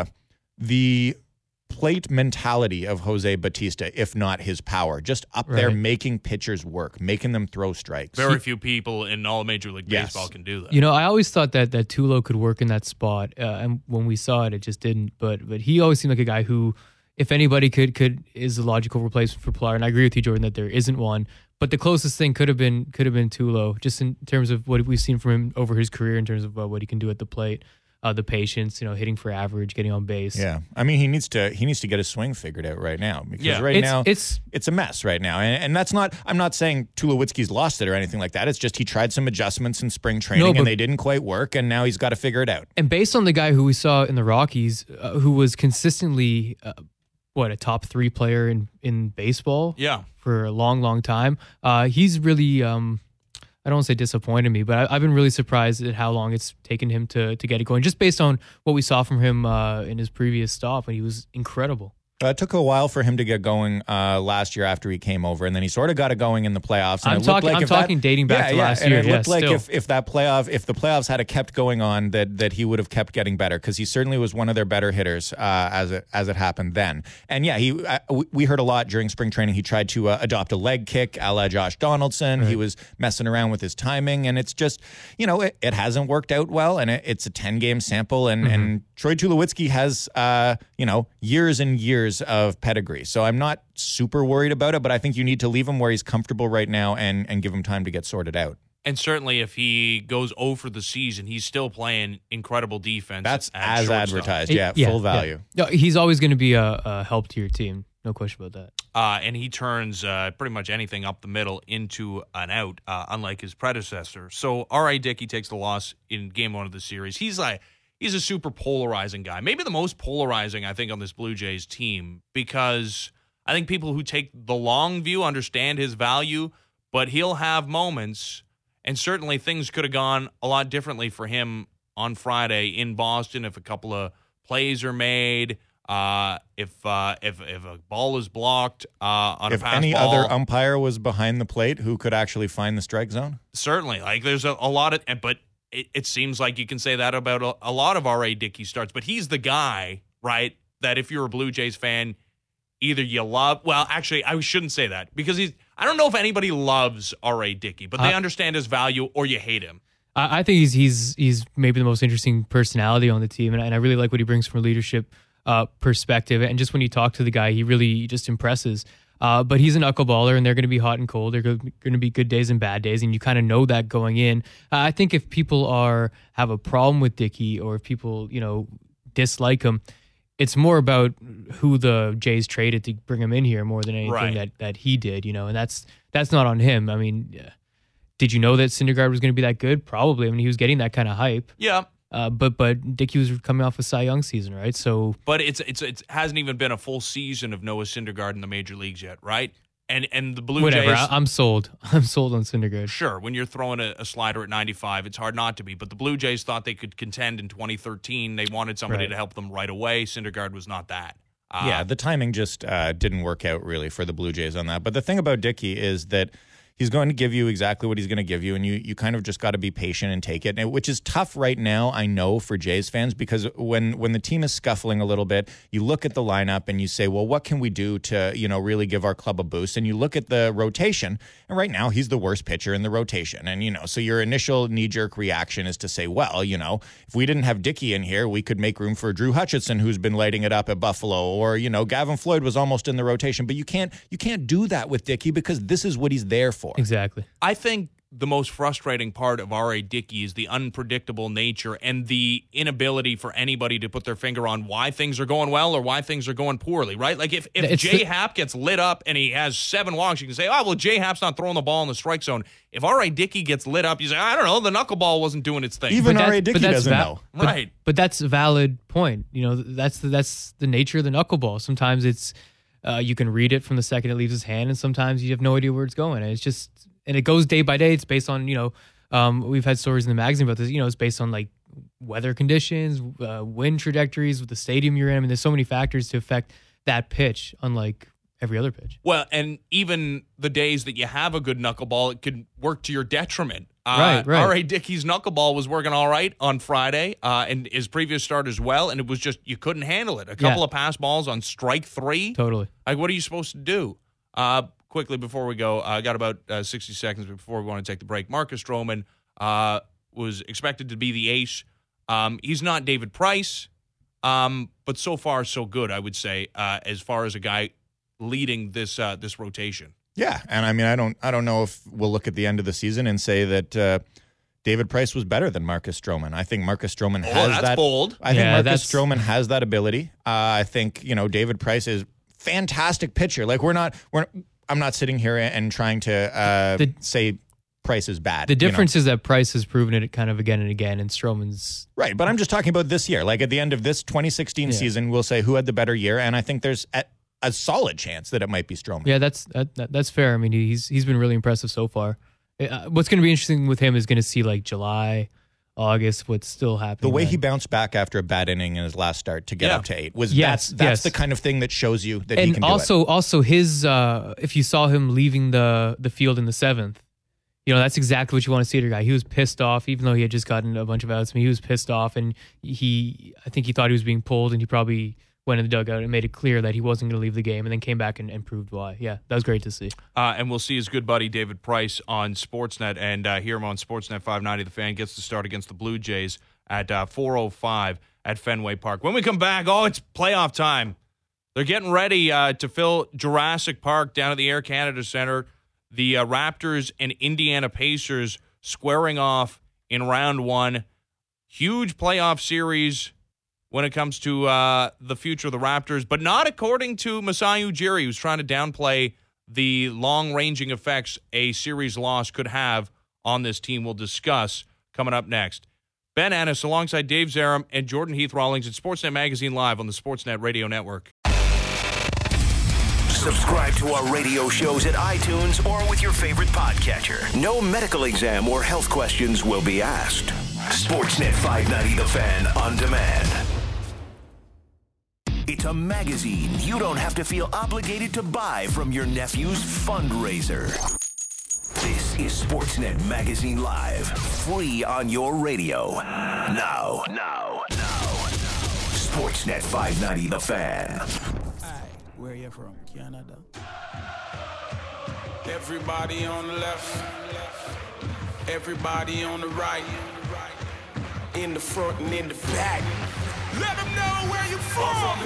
the plate mentality of Jose Bautista, if not his power, just up there Right. making pitchers work, making them throw strikes. Very few people in all Major League Yes. Baseball can do that. You know, I always thought that that Tulo could work in that spot, uh, and when we saw it, it just didn't. But but he always seemed like a guy who, if anybody could could is a logical replacement for Pilar. And I agree with you, Jordan, that there isn't one. But the closest thing could have been could have been Tulo, just in terms of what we've seen from him over his career, in terms of uh, what he can do at the plate, uh, the patience, you know, hitting for average, getting on base. Yeah, I mean he needs to he needs to get his swing figured out right now because Yeah. right It's- now it's- it's a mess right now, and, and that's not. I'm not saying Tulowitzki's lost it or anything like that. It's just he tried some adjustments in spring training No, but- and they didn't quite work, and now he's got to figure it out. And based on the guy who we saw in the Rockies, uh, who was consistently, uh, what, a top three player in, in baseball Yeah. for a long, long time, uh, he's really, um, I don't want to say disappointed me, but I, I've been really surprised at how long it's taken him to, to get it going, just based on what we saw from him uh, in his previous stop, and he was incredible. Uh, it took a while for him to get going uh, last year after he came over, and then he sort of got it going in the playoffs. And I'm it looked talking- like I'm if that- talking dating back yeah, to yeah, last and year, it looked yeah, like still. if, if that playoff, if the playoffs had kept going on, that that he would have kept getting better because he certainly was one of their better hitters uh, as it as it happened then. And yeah, he uh, we- we heard a lot during spring training. He tried to uh, adopt a leg kick, a la Josh Donaldson. He was messing around with his timing, and it's just you know it, it hasn't worked out well. And it, it's a ten game sample, and and Troy Tulowitzki has uh, you know years and years of pedigree. So I'm not super worried about it, but I think you need to leave him where he's comfortable right now and and give him time to get sorted out. And certainly if he goes over the season, he's still playing incredible defense. That's at as shortstop. advertised. Yeah, full value. No, he's always going to be a, a help to your team. No question about that. Uh, and he turns uh, pretty much anything up the middle into an out, uh, unlike his predecessor. So R A. Dickey takes the loss in game one of the series. He's like he's a super polarizing guy, maybe the most polarizing I think on this Blue Jays team, because I think people who take the long view understand his value, but he'll have moments, and certainly things could have gone a lot differently for him on Friday in Boston if a couple of plays are made. Uh, if uh, if if a ball is blocked uh, on If a pass any ball, other umpire was behind the plate who could actually find the strike zone, certainly, like there's a, a lot of, but it, it seems like you can say that about a, a lot of R A. Dickey starts. But he's the guy, right? That if you're a Blue Jays fan, either you love. Well, actually, I shouldn't say that because he's. I don't know if anybody loves R A. Dickey, but they Uh, understand his value, or you hate him. I, I think he's he's he's maybe the most interesting personality on the team, and, I- and I really like what he brings from a leadership uh, perspective. And just when you talk to the guy, he really just impresses. Uh, but he's a knuckleballer, and they're going to be hot and cold. They're going to be good days and bad days, and you kind of know that going in. Uh, I think if people are have a problem with Dickey, or if people you know dislike him, it's more about who the Jays traded to bring him in here more than anything Right. that, that he did, you know, and that's that's not on him. I mean, yeah. Did you know that Syndergaard was going to be that good? Probably. I mean, he was getting that kind of hype. Yeah, Uh, but but Dickey was coming off a Cy Young season, right? So but it's it's it hasn't even been a full season of Noah Syndergaard in the major leagues yet, right? And and the Blue whatever. Jays. I, I'm sold. I'm sold on Syndergaard. Sure, when you're throwing a, a slider at ninety-five, it's hard not to be. But the Blue Jays thought they could contend in twenty thirteen. They wanted somebody Right. to help them right away. Syndergaard was not that. Uh, yeah, the timing just uh, didn't work out really for the Blue Jays on that. But the thing about Dickey is that he's going to give you exactly what he's going to give you, and you you kind of just got to be patient and take it, and, which is tough right now, I know, for Jays fans, because when when the team is scuffling a little bit, you look at the lineup and you say, well, what can we do to, you know, really give our club a boost? And you look at the rotation, and right now he's the worst pitcher in the rotation. And, you know, so your initial knee-jerk reaction is to say, well, you know, if we didn't have Dickey in here, we could make room for Drew Hutchison, who's been lighting it up at Buffalo, or, you know, Gavin Floyd was almost in the rotation. But you can't you can't do that with Dickey, because this is what he's there for. Exactly. I think the most frustrating part of R A. Dickey is the unpredictable nature and the inability for anybody to put their finger on why things are going well or why things are going poorly, right? Like if, if It's J. the- Happ gets lit up and he has seven walks, you can say, oh, well, J. Happ's not throwing the ball in the strike zone. If R A. Dickey gets lit up, you say, I don't know, the knuckleball wasn't doing its thing. Even But R A. that- but Dickey that's doesn't va- know. But, Right. But that's a valid point. You know, that's the, that's the nature of the knuckleball. Sometimes it's uh, you can read it from the second it leaves his hand, and sometimes you have no idea where it's going. And it's just and it goes day by day. It's based on, you know, um, we've had stories in the magazine about this. You know, it's based on like weather conditions, uh, wind trajectories, with the stadium you're in. I mean, there's so many factors to affect that pitch, unlike every other pitch. Well, and even the days that you have a good knuckleball, it could work to your detriment. Uh, Right, right. R A. Dickey's knuckleball was working all right on Friday, uh, and his previous start as well, and it was just, you couldn't handle it. A couple Yeah. of pass balls on strike three. Totally. Like, what are you supposed to do? Uh, quickly, before we go, I uh, got about uh, sixty seconds before we want to take the break. Marcus Stroman uh, was expected to be the ace. Um, he's not David Price, um, but so far so good, I would say, uh, as far as a guy leading this uh, this rotation. Yeah, and I mean, I don't, I don't know if we'll look at the end of the season and say that uh, David Price was better than Marcus Stroman. I think Marcus Stroman Oh, has that's that. bold. I think Yeah, Marcus that's- Stroman has that ability. Uh, I think, you know, David Price is fantastic pitcher. Like we're not, we're, I'm not sitting here and trying to uh, The- say Price is bad. The you know? difference is that Price has proven it kind of again and again, and Stroman's Right, but I'm just talking about this year. Like at the end of this twenty sixteen Yeah. season, we'll say who had the better year, and I think there's a, a solid chance that it might be Stroman. yeah, that's that, that, that's fair. I mean, he's he's been really impressive so far. Uh, what's going to be interesting with him is going to see like July, August, what's still happening. The way then. he bounced back after a bad inning in his last start to get Yeah. up to eight was Yes, that's that's yes. the kind of thing that shows you that he and can do also it. also his uh, if you saw him leaving the the field in the seventh, you know that's exactly what you want to see to a guy. He was pissed off, even though he had just gotten a bunch of outs. I mean, he was pissed off, and he I think he thought he was being pulled, and he probably went in the dugout and made it clear that he wasn't going to leave the game, and then came back and, and proved why. Yeah, that was great to see. Uh, and we'll see his good buddy David Price on Sportsnet, and uh, hear him on Sportsnet five ninety. The Fan gets to start against the Blue Jays at uh, four oh five at Fenway Park. When we come back, oh, it's playoff time. They're getting ready uh, to fill Jurassic Park down at the Air Canada Center. The uh, Raptors and Indiana Pacers squaring off in round one. Huge playoff series when it comes to uh, the future of the Raptors, but not according to Masai Ujiri, who's trying to downplay the long-ranging effects a series loss could have on this team. We'll discuss coming up next. Ben Ennis alongside Dave Zarum and Jordan Heath Rawlings at Sportsnet Magazine Live on the Sportsnet Radio Network. Subscribe to our radio shows at iTunes or with your favorite podcatcher. No medical exam or health questions will be asked. Sportsnet five ninety The Fan on demand. It's a magazine you don't have to feel obligated to buy from your nephew's fundraiser. This is Sportsnet Magazine Live, free on your radio. Now, now, now. Sportsnet five ninety The Fan. Hi, where you from? Canada. Everybody on the left, everybody on the right, in the front and in the back. Let them know where you from.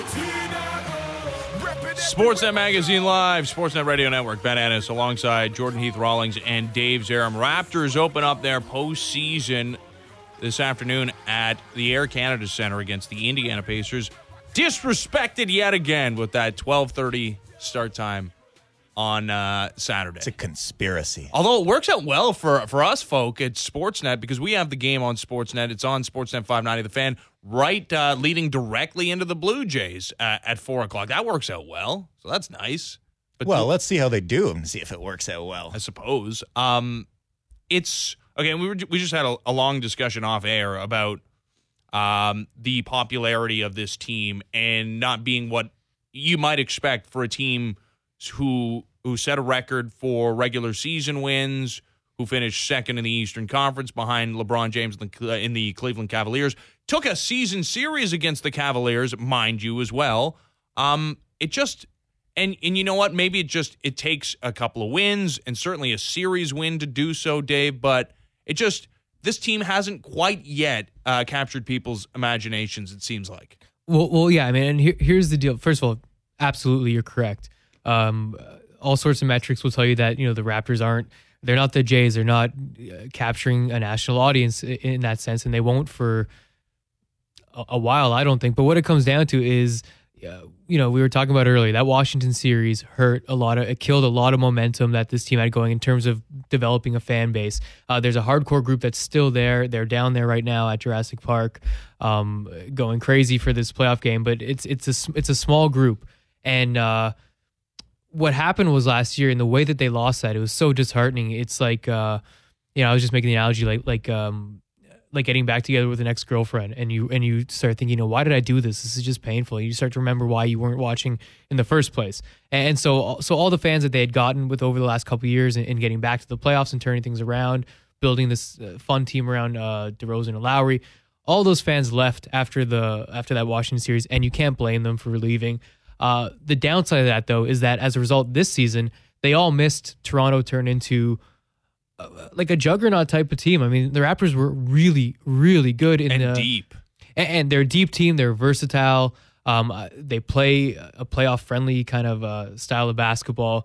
Sportsnet Magazine Live, Sportsnet Radio Network. Ben Ennis alongside Jordan Heath Rawlings and Dave Zarum. Raptors open up their postseason this afternoon at the Air Canada Center against the Indiana Pacers. Disrespected yet again with that twelve thirty start time on uh, Saturday. It's a conspiracy. Although it works out well for, for us folk at Sportsnet because we have the game on Sportsnet. It's on Sportsnet five ninety The Fan, right uh, leading directly into the Blue Jays uh, at four o'clock. That works out well, so that's nice. But Well, let's see how they do and see if it works out well. I suppose. Um, it's okay. We were we just had a, a long discussion off air about um, the popularity of this team and not being what you might expect for a team who who set a record for regular season wins, who finished second in the Eastern Conference behind LeBron James in the, in the Cleveland Cavaliers, took a season series against the Cavaliers, mind you, as well. Um, it just and and you know what? Maybe it just it takes a couple of wins and certainly a series win to do so, Dave. But it just this team hasn't quite yet uh, captured people's imaginations. It seems like. Well, well, yeah. I mean, and here, here's the deal. First of all, absolutely, you're correct. Um, all sorts of metrics will tell you that you know the Raptors aren't. They're not the Jays. They're not uh, capturing a national audience in, in that sense, and they won't for a, a while, I don't think. But what it comes down to is, uh, you know, we were talking about earlier, that Washington series hurt a lot of, it killed a lot of momentum that this team had going in terms of developing a fan base. Uh, there's a hardcore group that's still there. They're down there right now at Jurassic Park, um, going crazy for this playoff game. But it's it's a it's a small group, and uh, what happened was last year, and the way that they lost that, it was so disheartening. It's like, uh, you know, I was just making the analogy, like, like, um, like getting back together with an ex-girlfriend, and you and you start thinking, you know, why did I do this? This is just painful. You start to remember why you weren't watching in the first place. And so, so all the fans that they had gotten with over the last couple of years, and, and getting back to the playoffs and turning things around, building this uh, fun team around uh, DeRozan and Lowry, all those fans left after the after that Washington series, and you can't blame them for leaving. Uh, the downside of that, though, is that as a result, this season, they all missed Toronto turn into uh, like a juggernaut type of team. I mean, the Raptors were really, really good in and the deep, and, and they're a deep team. They're versatile. Um, uh, they play a playoff friendly kind of uh, style of basketball.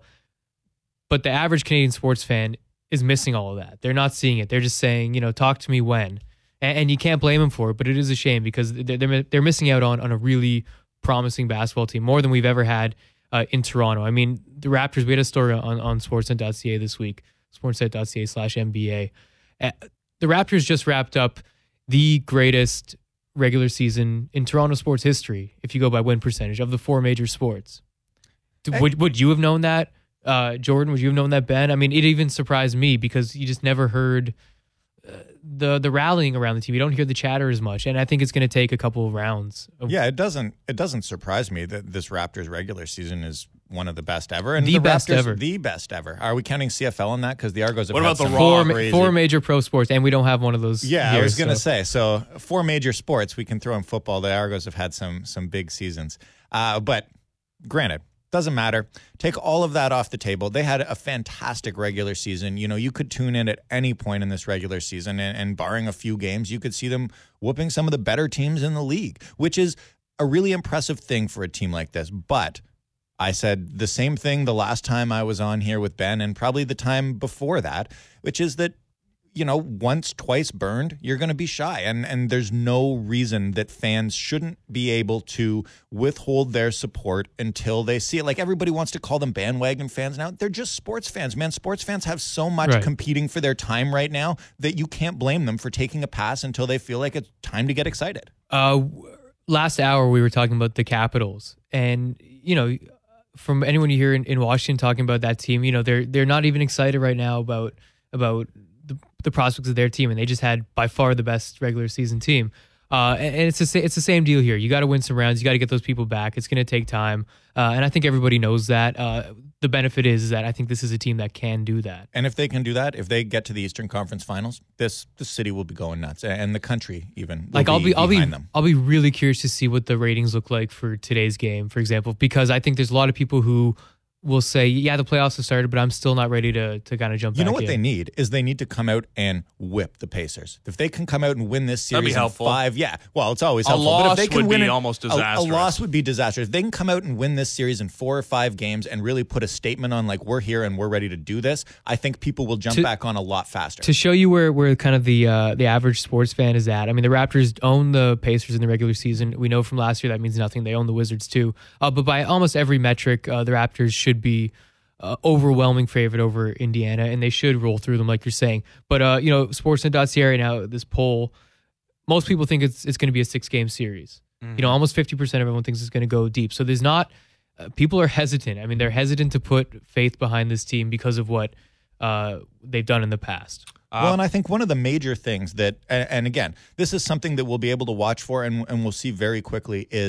But the average Canadian sports fan is missing all of that. They're not seeing it. They're just saying, you know, talk to me when, and, and you can't blame them for it. But it is a shame because they're they're, they're missing out on on a really promising basketball team, more than we've ever had uh, in Toronto. I mean, the Raptors, we had a story on, on sportsnet dot c a this week, sportsnet dot c a slash N B A. Uh, the Raptors just wrapped up the greatest regular season in Toronto sports history, if you go by win percentage, of the four major sports. Hey. Would, would you have known that, uh, Jordan? Would you have known that, Ben? I mean, it even surprised me because you just never heard uh, the the rallying around the team. You don't hear the chatter as much, and I think it's going to take a couple of rounds. Of- yeah, it doesn't it doesn't surprise me that this Raptors regular season is one of the best ever, and the, the best Raptors, ever, the best ever. Are we counting C F L on that? Because the Argos have what had about the some Raw? four, four major pro sports, and we don't have one of those. Yeah, here, I was going to so. say so. Four major sports we can throw in football. The Argos have had some some big seasons, uh, but granted. Doesn't matter. Take all of that off the table. They had a fantastic regular season. You know, you could tune in at any point in this regular season, and, and barring a few games, you could see them whooping some of the better teams in the league, which is a really impressive thing for a team like this. But I said the same thing the last time I was on here with Ben, and probably the time before that, which is that, you know, once, twice burned, you're going to be shy. And and there's no reason that fans shouldn't be able to withhold their support until they see it. Like, everybody wants to call them bandwagon fans now. They're just sports fans, man. Sports fans have so much right. competing for their time right now that you can't blame them for taking a pass until they feel like it's time to get excited. Uh, last hour, we were talking about the Capitals. And, you know, from anyone you hear in, in Washington talking about that team, you know, they're they're not even excited right now about about the, the prospects of their team, and they just had by far the best regular season team. Uh, and, and it's the it's the same deal here. You got to win some rounds. You got to get those people back. It's going to take time, uh, and I think everybody knows that. Uh, the benefit is, is that I think this is a team that can do that. And if they can do that, if they get to the Eastern Conference Finals, this this city will be going nuts, and the country even. Will like I'll be, be I'll be them. I'll be really curious to see what the ratings look like for today's game, for example, because I think there's a lot of people who will say, yeah, the playoffs have started, but I'm still not ready to to kind of jump you back know what in. they need is they need to come out and whip the Pacers. If they can come out and win this series That'd be in helpful. five, yeah, well, it's always A helpful. but if loss they can would win be it, almost a, a disastrous. loss would be disastrous. If they can come out and win this series in four or five games and really put a statement on, like, we're here and we're ready to do this, I think people will jump To- back on a lot faster. To show you where, where kind of the uh, the average sports fan is at, I mean, the Raptors own the Pacers in the regular season. We know from last year that means nothing. They own the Wizards too. Uh, but by almost every metric, uh, the Raptors should be uh, overwhelming favorite over Indiana, and they should roll through them, like you're saying. But, uh, you know, Sportsnet dot C A right now, this poll, most people think it's it's going to be a six-game series. Mm-hmm. You know, almost fifty percent of everyone thinks it's going to go deep. So there's not uh, – people are hesitant. I mean, they're hesitant to put faith behind this team because of what uh, they've done in the past. Well, and I think one of the major things that, and, and again, this is something that we'll be able to watch for and, and we'll see very quickly, is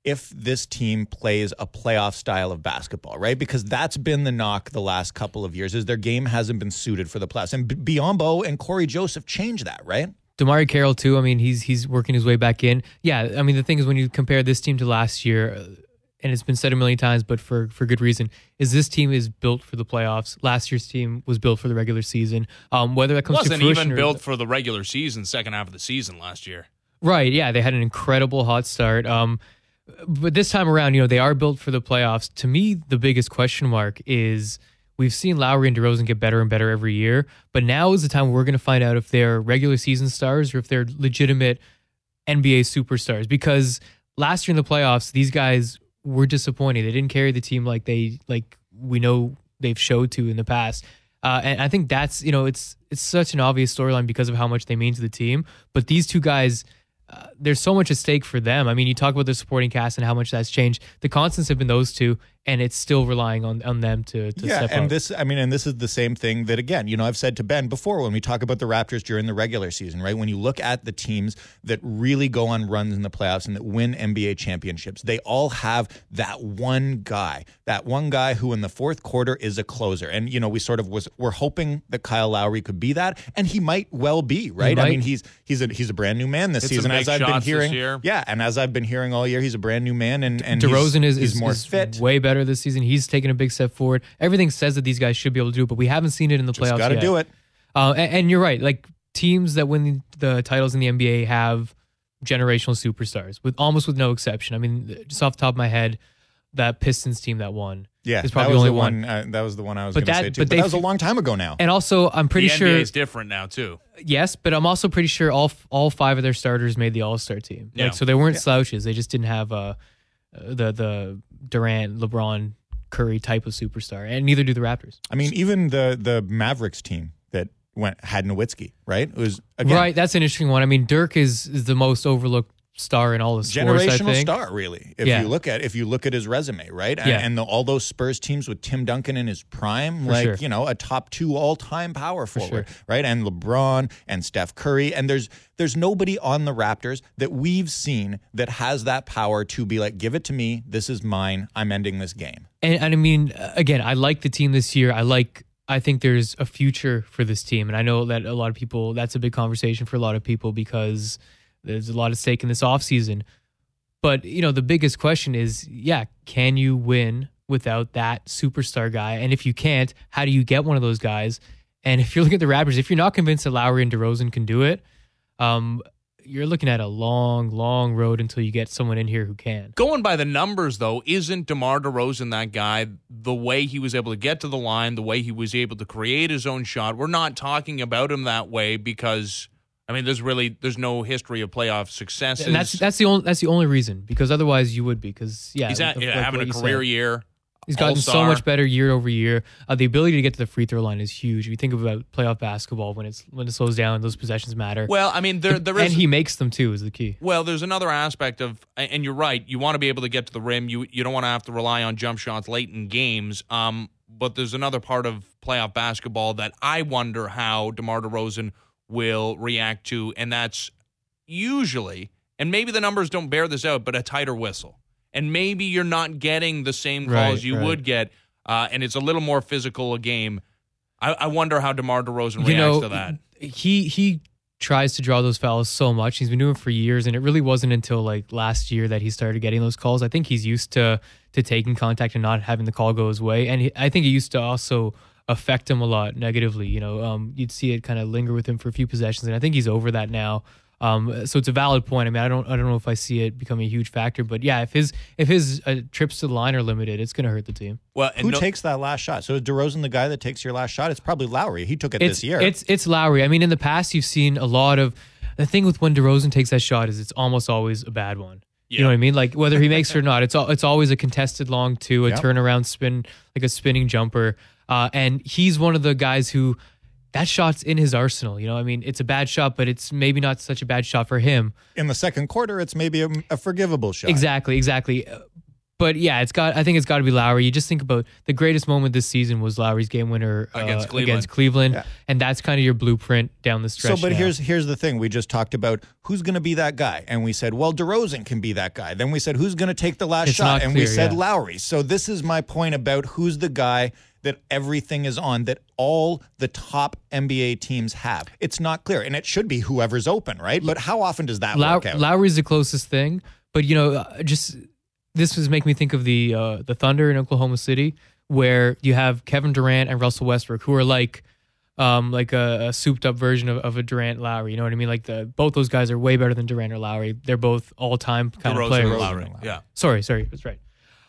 if this team plays a playoff style of basketball, right? Because that's been the knock the last couple of years, is their game hasn't been suited for the playoffs. And B- Biyombo and Corey Joseph changed that, right? Damari Carroll too. I mean, he's he's working his way back in. Yeah, I mean, the thing is when you compare this team to last year, and it's been said a million times, but for, for good reason, is this team is built for the playoffs. Last year's team was built for the regular season. Um, whether that comes wasn't to fruition even or, built for the regular season, second half of the season last year. Right, yeah, they had an incredible hot start. Um, but this time around, you know, they are built for the playoffs. To me, the biggest question mark is we've seen Lowry and DeRozan get better and better every year, but now is the time where we're going to find out if they're regular season stars or if they're legitimate N B A superstars. Because last year in the playoffs, these guys were disappointing. They didn't carry the team like they like we know they've showed to in the past. Uh, and I think that's, you know, it's it's such an obvious storyline because of how much they mean to the team. But these two guys, uh, there's so much at stake for them. I mean, you talk about the supporting cast and how much that's changed. The constants have been those two, and it's still relying on, on them to, to yeah, step and up. this, I mean, and this is the same thing that, again, you know, I've said to Ben before when we talk about the Raptors during the regular season, right? When you look at the teams that really go on runs in the playoffs and that win N B A championships, they all have that one guy, that one guy who in the fourth quarter is a closer. And, you know, we sort of was, we're hoping that Kyle Lowry could be that, and he might well be, right? I mean, he's he's a he's a brand new man this Hit season, some as big I've been shots hearing. this year. Yeah, and as I've been hearing all year, he's a brand new man, and and DeRozan he's, is, he's is more is fit. way better this season. He's taken a big step forward. Everything says that these guys should be able to do it, but we haven't seen it in the Just playoffs got to yet. do it. Uh, and, and you're right. Like teams that win the titles in the N B A have generational superstars, with almost with no exception. I mean, just off the top of my head, that Pistons team that won Yeah, is probably that was the the only one. one. Uh, that was the one I was But going to that- say too. but But, they that was a f- long time ago now. And also, I'm pretty the sure. N B A is different now too. Yes, but I'm also pretty sure all all five of their starters made the All Star team. Yeah. Like, so they weren't Yeah. slouches. They just didn't have uh, the the Durant, LeBron, Curry type of superstar, and neither do the Raptors. I mean, even the the Mavericks team that went had Nowitzki, right? It was again, Right, that's an interesting one. I mean, Dirk is, is the most overlooked star in all of sports. I generational think. star, really. If Yeah. you look at if you look at his resume, right? And, Yeah. and the, all those Spurs teams with Tim Duncan in his prime, For like sure. you know, a top two all time power forward, sure. right? And LeBron and Steph Curry, and there's there's nobody on the Raptors that we've seen that has that power to be like, give it to me, this is mine, I'm ending this game. And, and I mean, again, I like the team this year. I like. I think there's a future for this team, and I know that a lot of people. That's a big conversation for a lot of people because there's a lot at stake in this offseason. But, you know, the biggest question is, yeah, can you win without that superstar guy? And if you can't, how do you get one of those guys? And if you're looking at the Raptors, if you're not convinced that Lowry and DeRozan can do it, um, you're looking at a long, long road until you get someone in here who can. Going by the numbers, though, isn't DeMar DeRozan that guy? The way he was able to get to the line, the way he was able to create his own shot, we're not talking about him that way because... I mean, there's really there's no history of playoff successes. And that's that's the only that's the only reason, because otherwise you would be, because yeah, he's at, like yeah, having what a you career said. year. He's gotten so all-star. much better year over year. Uh, the ability to get to the free throw line is huge. If you think about playoff basketball, when it's when it slows down, those possessions matter. Well, I mean, there there is and he makes them too, is the key. well, there's another aspect of, and you're right. You want to be able to get to the rim. You you don't want to have to rely on jump shots late in games. Um, but there's another part of playoff basketball that I wonder how DeMar DeRozan will react to, and that's usually, and maybe the numbers don't bear this out, but a tighter whistle. And maybe you're not getting the same calls Right, you right. would get, uh, and it's a little more physical a game. I, I wonder how DeMar DeRozan reacts You know, to that. he he tries to draw those fouls so much. He's been doing it for years, and it really wasn't until like last year that he started getting those calls. I think he's used to to taking contact and not having the call go his way, and he, I think it used to also affect him a lot negatively. You know, um, you'd see it kind of linger with him for a few possessions, and I think he's over that now. Um, so it's a valid point. I mean, I don't, I don't know if I see it becoming a huge factor, but yeah, if his, if his uh, trips to the line are limited, it's going to hurt the team. Well, and Who no- takes that last shot? So is DeRozan the guy that takes your last shot? It's probably Lowry. He took it It's this year. it's it's Lowry. I mean, in the past, you've seen a lot of the thing with when DeRozan takes that shot is it's almost always a bad one. You know what I mean? Like whether he makes it or not, it's al- it's always a contested long two, a Yep. turnaround spin, like a spinning jumper. Uh, and he's one of the guys who that shot's in his arsenal. You know, I mean, it's a bad shot, but it's maybe not such a bad shot for him. In the second quarter, it's maybe a, a forgivable shot. Exactly, exactly. Uh, But yeah, it's got. I think it's got to be Lowry. You just think about the greatest moment this season was Lowry's game winner uh, Against Cleveland. against Cleveland, Yeah. and that's kind of your blueprint down the stretch. So, but now. here's here's the thing. We just talked about who's going to be that guy, and we said, well, DeRozan can be that guy. Then we said, who's going to take the last It's shot, not and we clear, said yeah. Lowry. So this is my point about who's the guy that everything is on, that all the top N B A teams have. It's not clear, and it should be whoever's open, right? But how often does that Low- work out? Lowry's the closest thing, but you know, uh, just this was making me think of the uh, the Thunder in Oklahoma City, where you have Kevin Durant and Russell Westbrook, who are like um, like a, a souped up version of, of a Durant Lowry. You know what I mean? Like the both those guys are way better than Durant or Lowry. They're both all time kind DeRozan of players. and Lowry. Yeah. Sorry, sorry, that's right.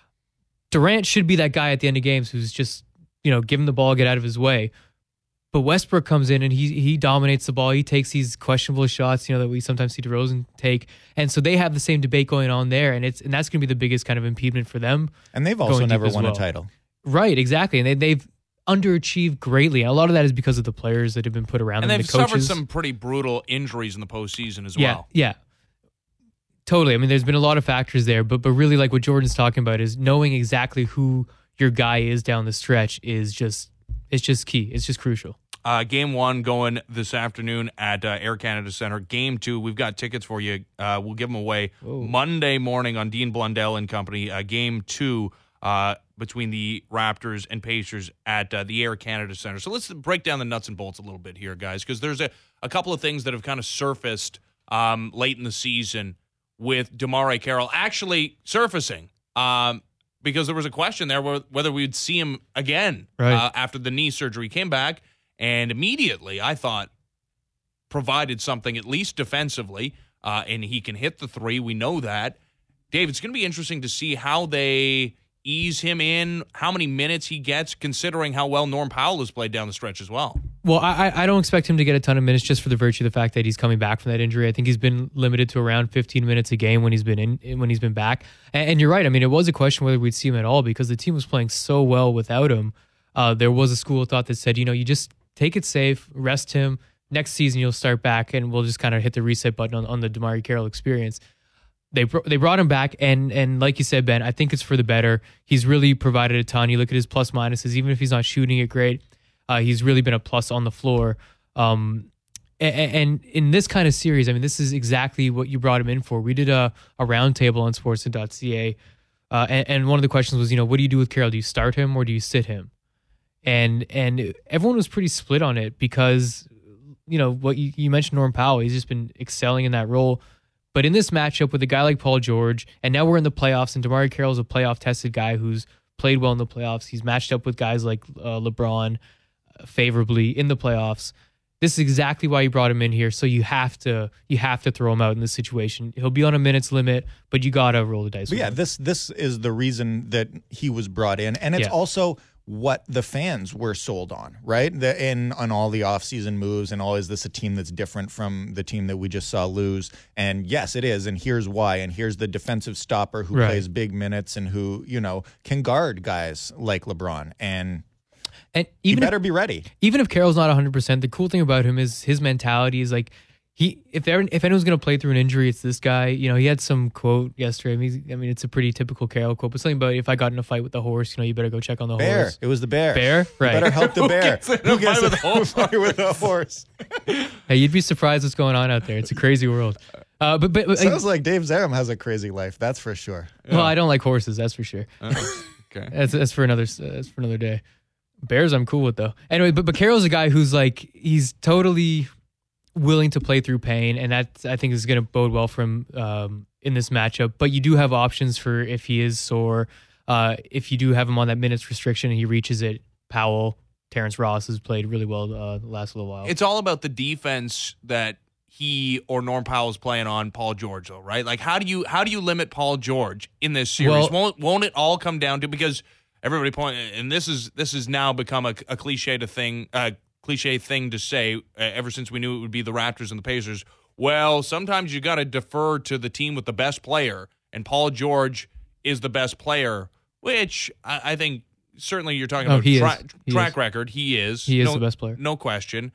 Durant should be that guy at the end of games who's just, you know, give him the ball, get out of his way. But Westbrook comes in and he he dominates the ball. He takes these questionable shots, you know, that we sometimes see DeRozan take. And so they have the same debate going on there, and it's and that's going to be the biggest kind of impediment for them. And they've also going deep never as won well. a title. Right, exactly. And they, they've underachieved greatly. And a lot of that is because of the players that have been put around And them, they've the coaches. suffered some pretty brutal injuries in the postseason as yeah, well. yeah. Totally. I mean, there's been a lot of factors there, but but really like what Jordan's talking about is knowing exactly who your guy is down the stretch is just it's just key. It's just crucial. Uh, game one going this afternoon at uh, Air Canada Centre. Game two, we've got tickets for you. Uh, we'll give them away Monday morning on Dean Blundell and Company. Uh, game two uh, between the Raptors and Pacers at uh, the Air Canada Centre. So let's break down the nuts and bolts a little bit here, guys, because there's a, a couple of things that have kind of surfaced um, late in the season with DeMarre Carroll actually surfacing. Um, because there was a question there whether we'd see him again Right. uh, after the knee surgery. Came back. And immediately, I thought, provided something at least defensively, uh, and he can hit the three. We know that. Dave, it's going to be interesting to see how they ease him in, how many minutes he gets, considering how well Norm Powell has played down the stretch as well. Well, I, I don't expect him to get a ton of minutes just for the virtue of the fact that he's coming back from that injury. I think he's been limited to around fifteen minutes a game when he's been in when he's been back. And, and you're right. I mean, it was a question whether we'd see him at all because the team was playing so well without him. Uh, there was a school of thought that said, you know, you just take it safe, rest him. Next season, you'll start back, and we'll just kind of hit the reset button on, on the DeMarre Carroll experience. They br- they brought him back, and and like you said, Ben, I think it's for the better. He's really provided a ton. You look at his plus minuses, even if he's not shooting it great, uh, he's really been a plus on the floor. Um, and, and in this kind of series, I mean, this is exactly what you brought him in for. We did a, a roundtable on sportsnet dot c a, uh, and, and one of the questions was, you know, what do you do with Carroll? Do you start him or do you sit him? And and everyone was pretty split on it because, you know, what you, you mentioned Norm Powell, he's just been excelling in that role. But in this matchup with a guy like Paul George, and now we're in the playoffs, and DeMarre Carroll's a playoff-tested guy who's played well in the playoffs. He's matched up with guys like uh, LeBron favorably in the playoffs. This is exactly why you brought him in here. So you have to you have to throw him out in this situation. He'll be on a minutes limit, but you gotta roll the dice. But with yeah, him. this this is the reason that he was brought in, and it's Yeah. also what the fans were sold on, right? The, in on all the offseason moves and all, is this a team that's different from the team that we just saw lose? And yes, it is, and here's why. And here's the defensive stopper who Right. plays big minutes and who, you know, can guard guys like LeBron. And and you even better if, be ready. even if Carroll's not one hundred percent, the cool thing about him is his mentality is like, he if there if anyone's going to play through an injury, it's this guy. You know, he had some quote yesterday. I mean, I mean, it's a pretty typical Carroll quote, but something about if I got in a fight with the horse, you know, you better go check on the Bear. horse. It was the bear. Bear? Right. You better help the bear. gets in a fight with a horse? fight with a horse? Hey, you'd be surprised what's going on out there. It's a crazy world. Uh, but but, but Sounds like Dave Zarum has a crazy life. That's for sure. well, I don't like horses. That's for sure. Okay. That's that's for another that's for another day. Bears, I'm cool with though. Anyway, but but Carroll's a guy who's like he's totally willing to play through pain, and that I think is going to bode well for him um, in this matchup. But you do have options for if he is sore, uh, if you do have him on that minutes restriction and he reaches it. Powell, Terrence Ross has played really well uh, the last little while. It's all about the defense that he or Norm Powell is playing on Paul George, though, right? Like, how do you how do you limit Paul George in this series? Well- won't won't it all come down to, because everybody point, and this is this has now become a, a cliche to thing, uh, cliche thing to say uh, ever since we knew it would be the Raptors and the Pacers. Well, sometimes you got to defer to the team with the best player, and Paul George is the best player, which I, I think certainly you're talking Oh, about he tra- is. He track is. record. He is. He is no, the best player. no question.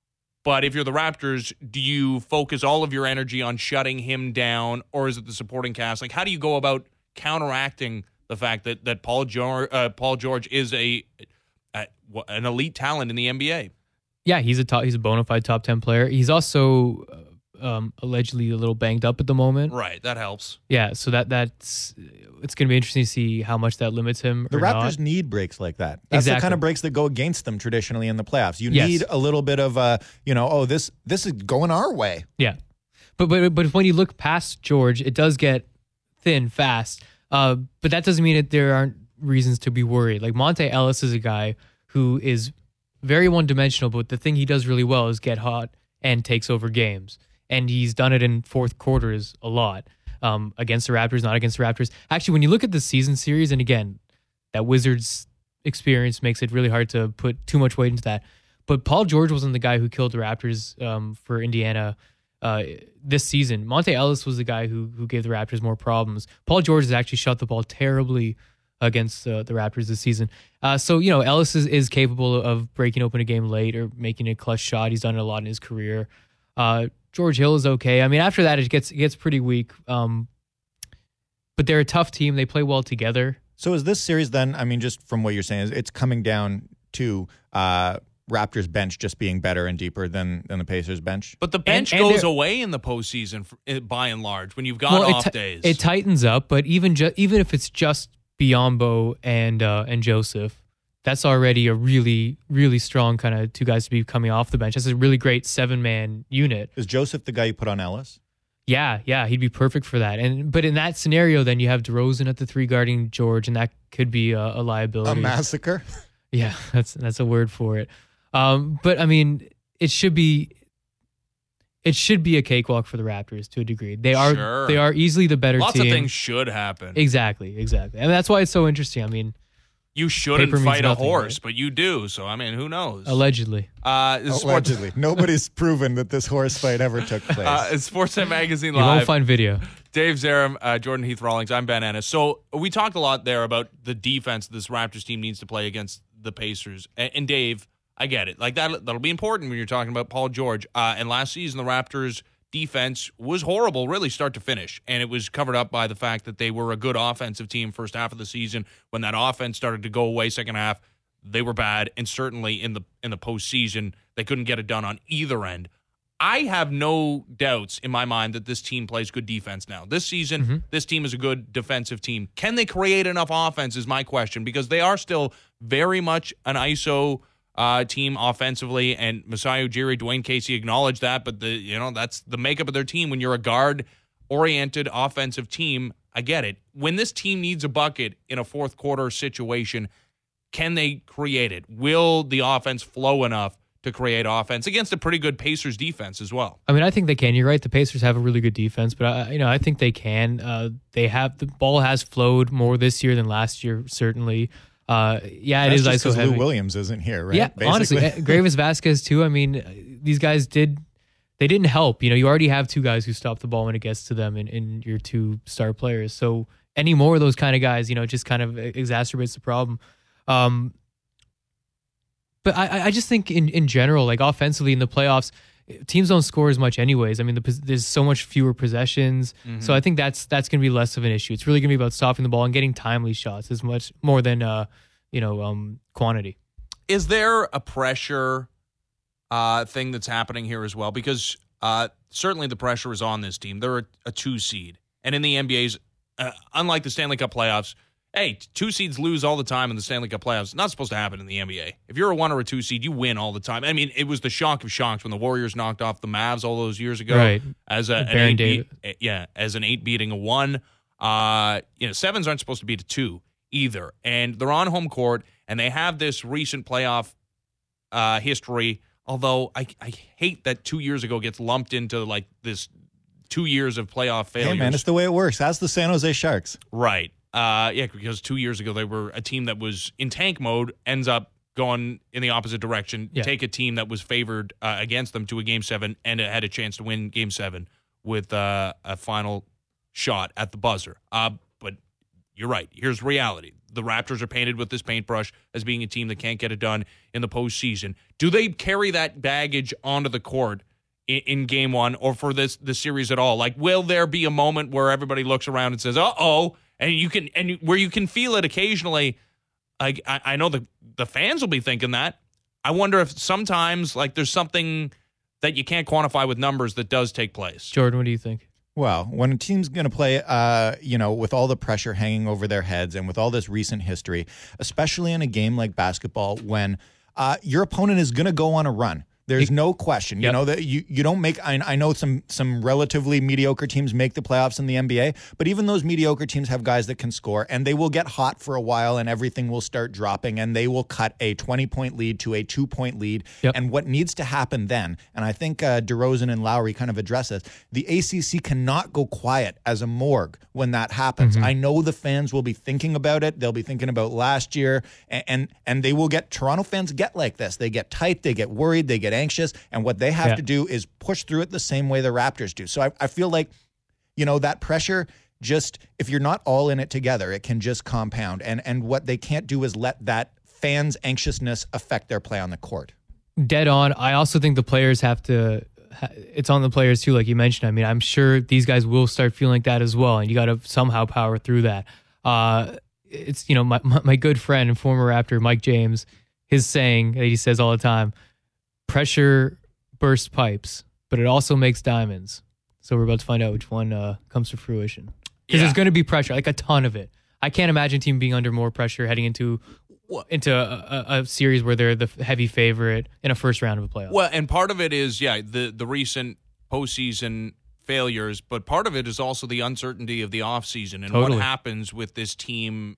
But if you're the Raptors, do you focus all of your energy on shutting him down, or is it the supporting cast? Like, how do you go about counteracting the fact that that Paul George, uh, Paul George is a, a an elite talent in the N B A. Yeah, he's a top, he's a bona fide top ten player. He's also uh, um, allegedly a little banged up at the moment. Right, that helps. Yeah, so that that's it's going to be interesting to see how much that limits him. The or Raptors not. need breaks like that. That's Exactly. the kind of breaks that go against them traditionally in the playoffs. You Yes. need a little bit of uh, you know, oh, this this is going our way. Yeah, but but but when you look past George, it does get thin fast. Uh, but that doesn't mean that there aren't reasons to be worried. Like Monte Ellis is a guy who is very one-dimensional, but the thing he does really well is get hot and takes over games. And he's done it in fourth quarters a lot um, against the Raptors, not against the Raptors. Actually, when you look at the season series, and again, that Wizards experience makes it really hard to put too much weight into that. But Paul George wasn't the guy who killed the Raptors um, for Indiana uh, this season. Monte Ellis was the guy who who gave the Raptors more problems. Paul George has actually shot the ball terribly against uh, the Raptors this season. Uh, so, you know, Ellis is, is capable of breaking open a game late or making a clutch shot. He's done it a lot in his career. Uh, George Hill is okay. I mean, after that, it gets it gets pretty weak. Um, but they're a tough team. They play well together. So is this series then, I mean, just from what you're saying, it's coming down to uh, Raptors bench just being better and deeper than, than the Pacers bench? But the bench And- and goes they're- away in the postseason for, eh, by and large when you've got Well, off it, ti- days. it tightens up, but even ju- even if it's just Biyombo and uh, and Joseph, that's already a really, really strong kind of two guys to be coming off the bench. That's a really great seven-man unit. Is Joseph the guy you put on Ellis? Yeah, yeah, he'd be perfect for that. And but in that scenario, then you have DeRozan at the three guarding George, and that could be a, a liability. A massacre? Yeah, that's that's a word for it. Um, but I mean, it should be it should be a cakewalk for the Raptors to a degree. They are Sure. they are easily the better Lots team. of things should happen. Exactly, exactly. And that's why it's so interesting. I mean, You shouldn't Paper means fight a nothing, horse, right? but you do. So, I mean, who knows? allegedly. Uh, it's Sports, Allegedly. Nobody's proven that this horse fight ever took place. uh, it's Sportsnet Magazine You won't Live. find video. Dave Zarum, uh, Jordan Heath Rawlings. I'm Ben Ennis. So we talked a lot there about the defense this Raptors team needs to play against the Pacers. And, and Dave, I get it. Like that, that'll be important when you're talking about Paul George. Uh, and last season, the Raptors defense was horrible, really start to finish. And it was covered up by the fact that they were a good offensive team first half of the season. When that offense started to go away second half, they were bad. And certainly in the in the postseason, they couldn't get it done on either end. I have no doubts in my mind that this team plays good defense now. This season, mm-hmm. this team is a good defensive team. Can they create enough offense is my question, because they are still very much an I S O uh, team offensively, and Masai Ujiri, Dwayne Casey acknowledged that, but the you know that's the makeup of their team. When you're a guard-oriented offensive team, I get it. When this team needs a bucket in a fourth quarter situation, can they create it? Will the offense flow enough to create offense against a pretty good Pacers defense as well? I mean, I think they can. You're right. The Pacers have a really good defense, but I, you know, I think they can. Uh, they have the ball has flowed more this year than last year, certainly. Uh, yeah, it That's is just I S O 'cause heavy. Lou Williams isn't here, right? Yeah, Basically. honestly, uh, Gravis Vasquez too. I mean, these guys did they didn't help. You know, you already have two guys who stop the ball when it gets to them, in, in your two star players. So any more of those kind of guys, you know, just kind of exacerbates the problem. Um, But I, I just think in, in general, like offensively in the playoffs, teams don't score as much anyways. I mean, the, there's so much fewer possessions. Mm-hmm. So I think that's that's going to be less of an issue. It's really going to be about stopping the ball and getting timely shots as much more than, uh, you know, um, quantity. Is there a pressure uh, thing that's happening here as well? Because uh, certainly the pressure is on this team. They're a, a two seed. And in the N B A's, uh, unlike the Stanley Cup playoffs, hey, two seeds lose all the time in the Stanley Cup playoffs. It's not supposed to happen in the N B A. If you're a one or a two seed, you win all the time. I mean, it was the shock of shocks when the Warriors knocked off the Mavs all those years ago. Right. As a, an Baron eight Davis. beat, yeah, as an eight beating a one. Uh, you know, sevens aren't supposed to beat a two either. And they're on home court, and they have this recent playoff uh, history. Although I, I hate that two years ago gets lumped into like this two years of playoff failures. Hey, man, it's the way it works. Ask the San Jose Sharks. Right. Uh, yeah, because two years ago they were a team that was in tank mode, ends up going in the opposite direction, yeah. take a team that was favored uh, against them to a game seven, and it had a chance to win game seven with uh, a final shot at the buzzer. Uh, but you're right. Here's reality. The Raptors are painted with this paintbrush as being a team that can't get it done in the postseason. Do they carry that baggage onto the court in, in game one or for this, this series at all? Like, will there be a moment where everybody looks around and says, uh-oh, And you can, and where you can feel it occasionally, I, I, I know the, the fans will be thinking that. I wonder if sometimes, like, there's something that you can't quantify with numbers that does take place. Jordan, what do you think? Well, when a team's going to play, uh, you know, with all the pressure hanging over their heads and with all this recent history, especially in a game like basketball, when uh, your opponent is going to go on a run. There's no question. You Yep. know that you, you don't make. I, I know some some relatively mediocre teams make the playoffs in the N B A, but even those mediocre teams have guys that can score, and they will get hot for a while, and everything will start dropping, and they will cut a twenty point lead to a two point lead. Yep. And what needs to happen then, and I think uh, DeRozan and Lowry kind of address this, the A C C cannot go quiet as a morgue when that happens. Mm-hmm. I know the fans will be thinking about it. They'll be thinking about last year, and, and and they will get. Toronto fans get like this. They get tight. They get worried. They get anxious, and what they have Yeah. to do is push through it the same way the Raptors do. So I, I feel like, you know, that pressure, just if you're not all in it together, it can just compound. And and what they can't do is let that fans' anxiousness affect their play on the court. Dead on. I also think the players have to, it's on the players too, like you mentioned. I mean, I'm sure these guys will start feeling like that as well, and you got to somehow power through that. Uh, it's, you know, my, my good friend and former Raptor, Mike James, his saying that he says all the time, pressure bursts pipes, but it also makes diamonds. So we're about to find out which one uh, comes to fruition. Because Yeah. there's going to be pressure, like a ton of it. I can't imagine a team being under more pressure heading into into a, a, a series where they're the heavy favorite in a first round of a playoff. Well, and part of it is, yeah, the, the recent postseason failures, but part of it is also the uncertainty of the offseason and Totally. what happens with this team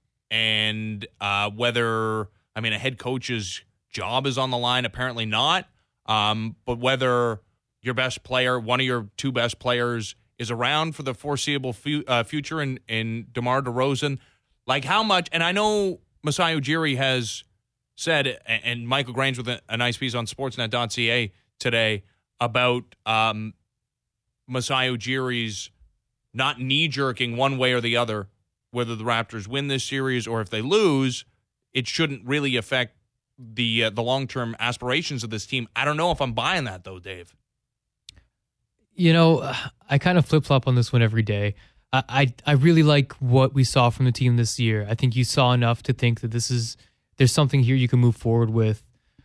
and uh, whether, I mean, a head coach's job is on the line, apparently not, um, but whether your best player, one of your two best players, is around for the foreseeable fu- uh, future in, in DeMar DeRozan. Like how much, and I know Masai Ujiri has said, and, and Michael Grange with a, a nice piece on sportsnet dot c a today about um, Masai Ujiri's not knee-jerking one way or the other, whether the Raptors win this series or if they lose, it shouldn't really affect the uh, the long-term aspirations of this team. I don't know if I'm buying that, though, Dave. You know, I kind of flip-flop on this one every day. I, I I really like what we saw from the team this year. I think you saw enough to think that this is there's something here you can move forward with.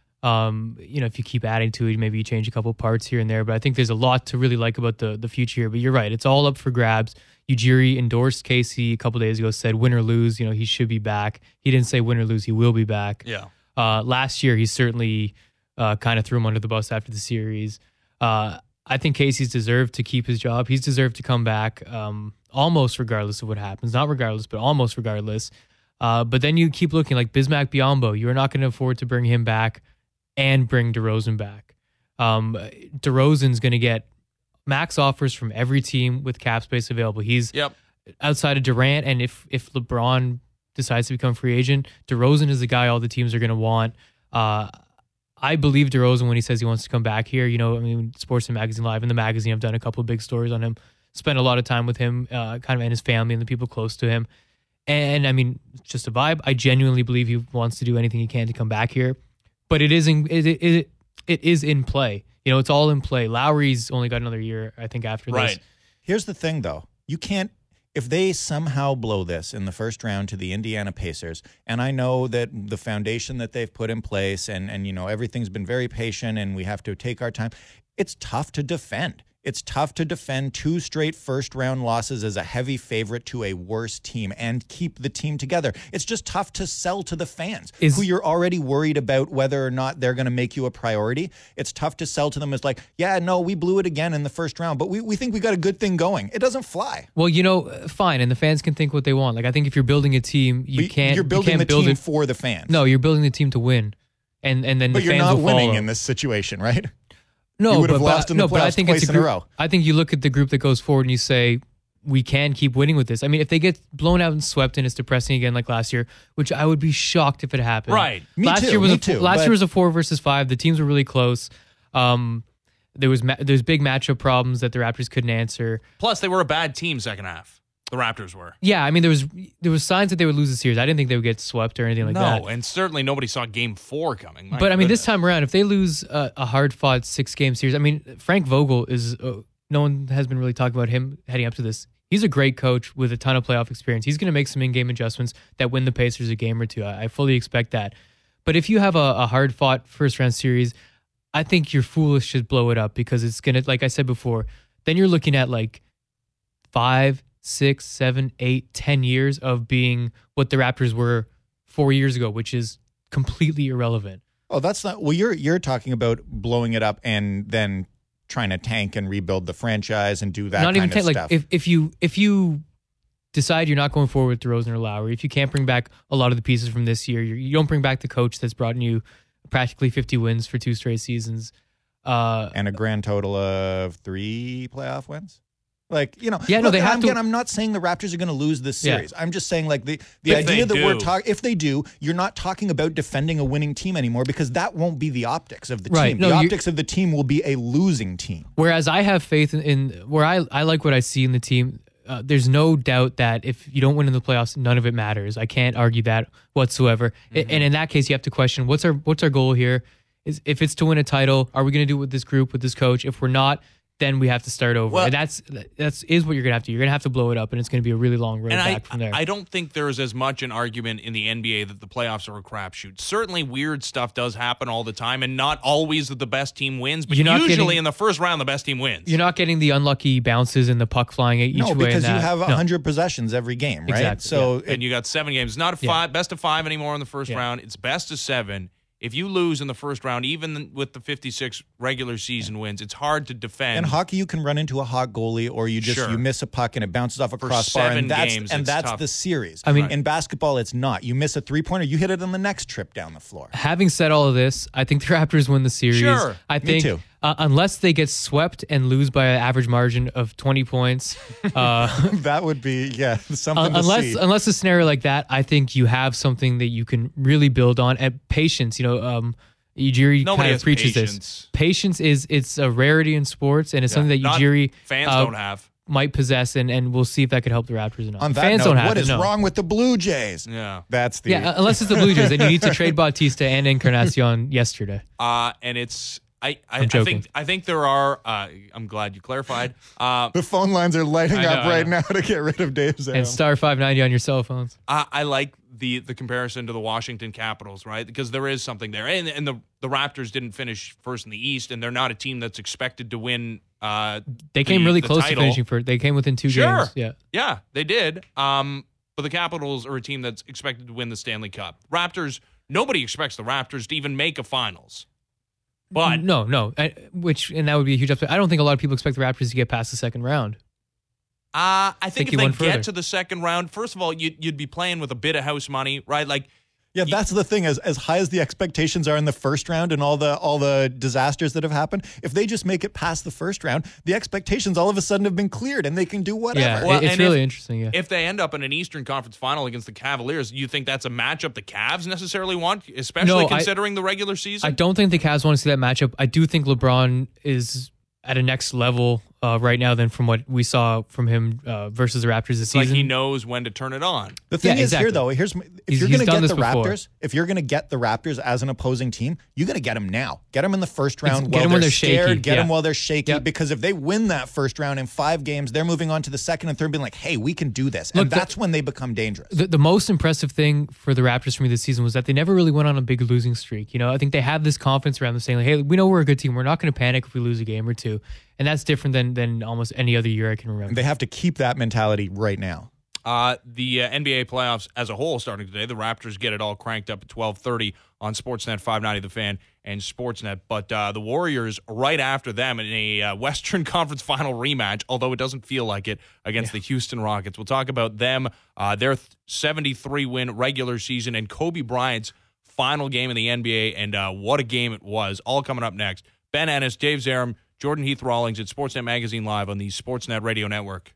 Um, you know, if you keep adding to it, maybe you change a couple parts here and there. But I think there's a lot to really like about the the future here. But you're right, it's all up for grabs. Ujiri endorsed Casey a couple days ago, said win or lose, you know, he should be back. He didn't say win or lose, he will be back. Yeah. Uh, last year, he certainly uh, kind of threw him under the bus after the series. Uh, I think Casey's deserved to keep his job. He's deserved to come back um, almost regardless of what happens. Not regardless, but almost regardless. Uh, but then you keep looking like Bismack Biyombo. You're not going to afford to bring him back and bring DeRozan back. Um, DeRozan's going to get max offers from every team with cap space available. He's Yep. outside of Durant, and if if LeBron decides to become free agent, DeRozan is the guy all the teams are going to want. Uh, I believe DeRozan when he says he wants to come back here. You know, I mean, Sports and Magazine Live in the magazine, I've done a couple of big stories on him. Spent a lot of time with him, uh, kind of and his family and the people close to him. And I mean, it's just a vibe. I genuinely believe he wants to do anything he can to come back here. But it is in it it, it is in play. You know, it's all in play. Lowry's only got another year, I think, after this. Right. Here's the thing, though. You can't, if they somehow blow this in the first round to the Indiana Pacers, and I know that the foundation that they've put in place and, and you know, everything's been very patient and we have to take our time, it's tough to defend. It's tough to defend two straight first-round losses as a heavy favorite to a worse team and keep the team together. It's just tough to sell to the fans Is- who you're already worried about whether or not they're going to make you a priority. It's tough to sell to them as like, yeah, no, we blew it again in the first round, but we, we think we got a good thing going. It doesn't fly. Well, you know, fine, and the fans can think what they want. Like, I think if you're building a team, you But can't. You're building you can't the build team it, for the fans. No, you're building the team to win, and and then but the you're fans not will winning follow. in this situation, right? No, You would have but, lost but, in the no, but I playoffs think twice it's a in a group, row. I think you look at the group that goes forward and you say, we can keep winning with this. I mean, if they get blown out and swept and it's depressing again like last year, which I would be shocked if it happened. Right. Me last too, year was me a too, last but- year was a four versus five. The teams were really close. Um, there was ma- there's big matchup problems that the Raptors couldn't answer. Plus, they were a bad team second half. The Raptors were. Yeah, I mean there was there was signs that they would lose the series. I didn't think they would get swept or anything like that. No, and certainly nobody saw game four coming. My But I mean, this goodness. time around, if they lose a, a hard-fought six-game series, I mean, Frank Vogel is uh, no one has been really talking about him heading up to this. He's a great coach with a ton of playoff experience. He's going to make some in-game adjustments that win the Pacers a game or two. I, I fully expect that. But if you have a, a hard-fought first-round series, I think you're foolish to blow it up because it's going to, like I said before, then you're looking at like five, six, seven, eight, ten years of being what the Raptors were four years ago, which is completely irrelevant. Oh, that's not. Well, you're you're talking about blowing it up and then trying to tank and rebuild the franchise and do that Not kind even of tank, like stuff. if if you if you decide you're not going forward with DeRozan or Lowry, if you can't bring back a lot of the pieces from this year, you you don't bring back the coach that's brought you practically fifty wins for two straight seasons, uh, and a grand total of three playoff wins. Like, you know, Yeah, no, look, they have I'm, to- again, I'm not saying the Raptors are going to lose this Yeah. series. I'm just saying, like, the, the If idea they that we're do. talking, if they do, you're not talking about defending a winning team anymore because that won't be the optics of the Right. team. No, the you- optics of the team will be a losing team. Whereas I have faith in, in where I, I like what I see in the team. Uh, there's no doubt that if you don't win in the playoffs, none of it matters. I can't argue that whatsoever. Mm-hmm. I- And in that case, you have to question what's our what's our goal here? Is if it's to win a title, are we going to do it with this group, with this coach? If we're not, then we have to start over. Well- and that's that's is what you're going to have to do. You're going to have to blow it up, and it's going to be a really long road And I, back from there. I don't think there's as much an argument in the N B A that the playoffs are a crapshoot. Certainly, weird stuff does happen all the time, and not always that the best team wins. But You're not usually, getting- in the first round, the best team wins. You're not getting the unlucky bounces and the puck flying each No, way. because and you that. have No. one hundred possessions every game, right? Exactly, So and you got seven games. Not a Yeah. five, best of five anymore in the first Yeah. round. It's best of seven. If you lose in the first round, even with the fifty-six regular season wins, it's hard to defend. in hockey, you can run into a hot goalie, or you just Sure. you miss a puck and it bounces off a For crossbar, seven and that's games, and it's that's tough. the series. I mean- in basketball, it's not. You miss a three pointer, you hit it on the next trip down the floor. Having said all of this, I think the Raptors win the series. Sure. I Me think too. Uh, unless they get swept and lose by an average margin of twenty points, uh, That would be yeah something to unless see. unless a scenario like that, I think you have something that you can really build on. And patience, you know, um, Ujiri Nobody kind has of preaches patience. this. Patience is it's a rarity in sports, and it's Yeah. something that Not- Ujiri fans uh, don't have. might possess, and, and we'll see if that could help the Raptors or not. On that fans note, don't have what it, is no. wrong with the Blue Jays? Yeah. That's the Yeah, uh, unless it's the Blue Jays, then you need to trade Bautista and Encarnacion yesterday. Uh, and it's I I, I'm I joking. think I think there are. Uh, I'm glad you clarified. Uh, the phone lines are lighting I know, up I right know. now to get rid of Dave Zarum. And star five ninety on your cell phones. I, I like the the comparison to the Washington Capitals, right? Because there is something there, and and the the Raptors didn't finish first in the East, and they're not a team that's expected to win. Uh, They came the- really the close title. to finishing first. They came within two Sure. games. Yeah. Yeah, they did. Um, but the Capitals are a team that's expected to win the Stanley Cup. Raptors. Nobody expects the Raptors to even make a finals. But no, no, I, which and that would be a huge upset. I don't think a lot of people expect the Raptors to get past the second round. Uh, I think, Think if you they went get further. to the second round, first of all, you'd, you'd be playing with a bit of house money, right? Like, Yeah, that's the thing. As as high as the expectations are in the first round and all the all the disasters that have happened, if they just make it past the first round, the expectations all of a sudden have been cleared and they can do whatever. Yeah, Well, it- it's and really if- interesting. Yeah. if they end up in an Eastern Conference final against the Cavaliers, you think that's a matchup the Cavs necessarily want, especially No, I- considering the regular season? I don't think the Cavs want to see that matchup. I do think LeBron is at a next level uh, right now than from what we saw from him uh, versus the Raptors this It's like season. he knows when to turn it on. The thing Yeah, is exactly. here though, here's my- if He's- you're he's going to done get the this before. Raptors, if you're going to get the Raptors as an opposing team, you got to get them now. Get them in the first round get while 'em they're, when they're scared. shaky, Get them yeah. while they're shaky. Yep. Because if they win that first round in five games, they're moving on to the second and third, being like, "Hey, we can do this," and Look, the- that's when they become dangerous. the, the most impressive thing for the Raptors for me this season was that they never really went on a big losing streak. You know, I think they have this confidence around them saying, like, hey, we know we're a good team. We're not going to panic if we lose a game or two. And that's different than than almost any other year I can remember. They have to keep that mentality right now. Uh, the uh, N B A playoffs as a whole starting today. The Raptors get it all cranked up at twelve thirty on Sportsnet five ninety The Fan and Sportsnet. But uh, the Warriors right after them in a uh, Western Conference Final rematch, although it doesn't feel like it, against the Houston Rockets. We'll talk about them, uh, their seventy-three win regular season, and Kobe Bryant's final game in the N B A, and uh, what a game it was. All coming up next. Ben Ennis, Dave Zarum, Jordan Heath Rawlings at Sportsnet Magazine Live on the Sportsnet Radio Network.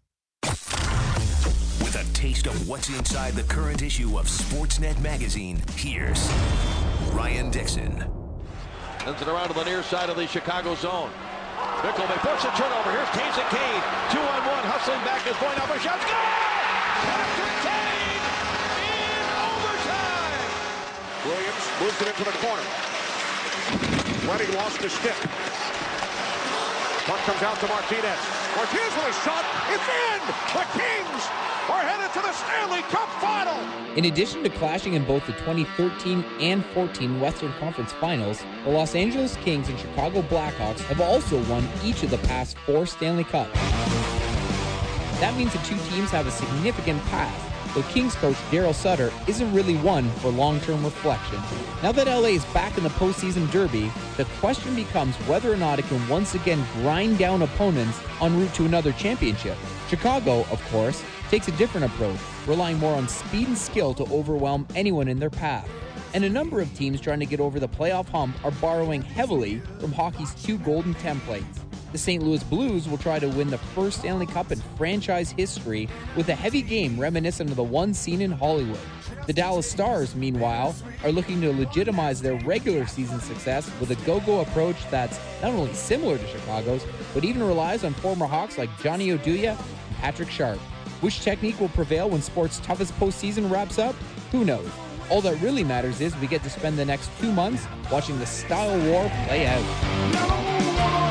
With a taste of what's inside the current issue of Sportsnet Magazine, here's Ryan Dixon. Sends it around to the near side of the Chicago zone. Bickle, they force a turnover. Here's Taves and Kane. Two on one. Hustling back is going up a shot. Go! Patrick Kane in overtime. Williams moves it into the corner. Wedding lost his stick. Puck comes out to Martinez. Ortiz with a shot. It's in. The Kings are headed to the Stanley Cup Final. In addition to clashing in both the twenty thirteen and fourteen Western Conference Finals, the Los Angeles Kings and Chicago Blackhawks have also won each of the past four Stanley Cups. That means the two teams have a significant past, though Kings coach Daryl Sutter isn't really one for long-term reflection. Now that L A is back in the postseason derby, the question becomes whether or not it can once again grind down opponents en route to another championship. Chicago, of course, takes a different approach, relying more on speed and skill to overwhelm anyone in their path. And a number of teams trying to get over the playoff hump are borrowing heavily from hockey's two golden templates. The Saint Louis Blues will try to win the first Stanley Cup in franchise history with a heavy game reminiscent of the one seen in Hollywood. The Dallas Stars, meanwhile, are looking to legitimize their regular season success with a go-go approach that's not only similar to Chicago's, but even relies on former Hawks like Johnny Oduya and Patrick Sharp. Which technique will prevail when sports' toughest postseason wraps up? Who knows? All that really matters is we get to spend the next two months watching the style war play out.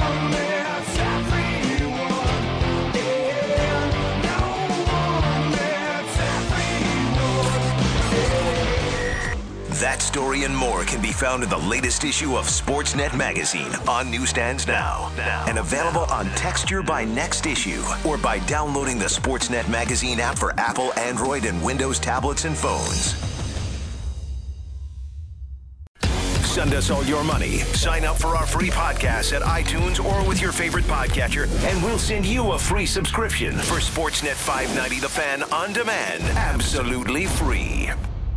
That story and more can be found in the latest issue of Sportsnet Magazine on newsstands now. now. And available on Texture by next issue or by downloading the Sportsnet Magazine app for Apple, Android, and Windows tablets and phones. Send us all your money. Sign up for our free podcast at iTunes or with your favorite podcatcher, and we'll send you a free subscription for Sportsnet five ninety The Fan on demand. Absolutely free.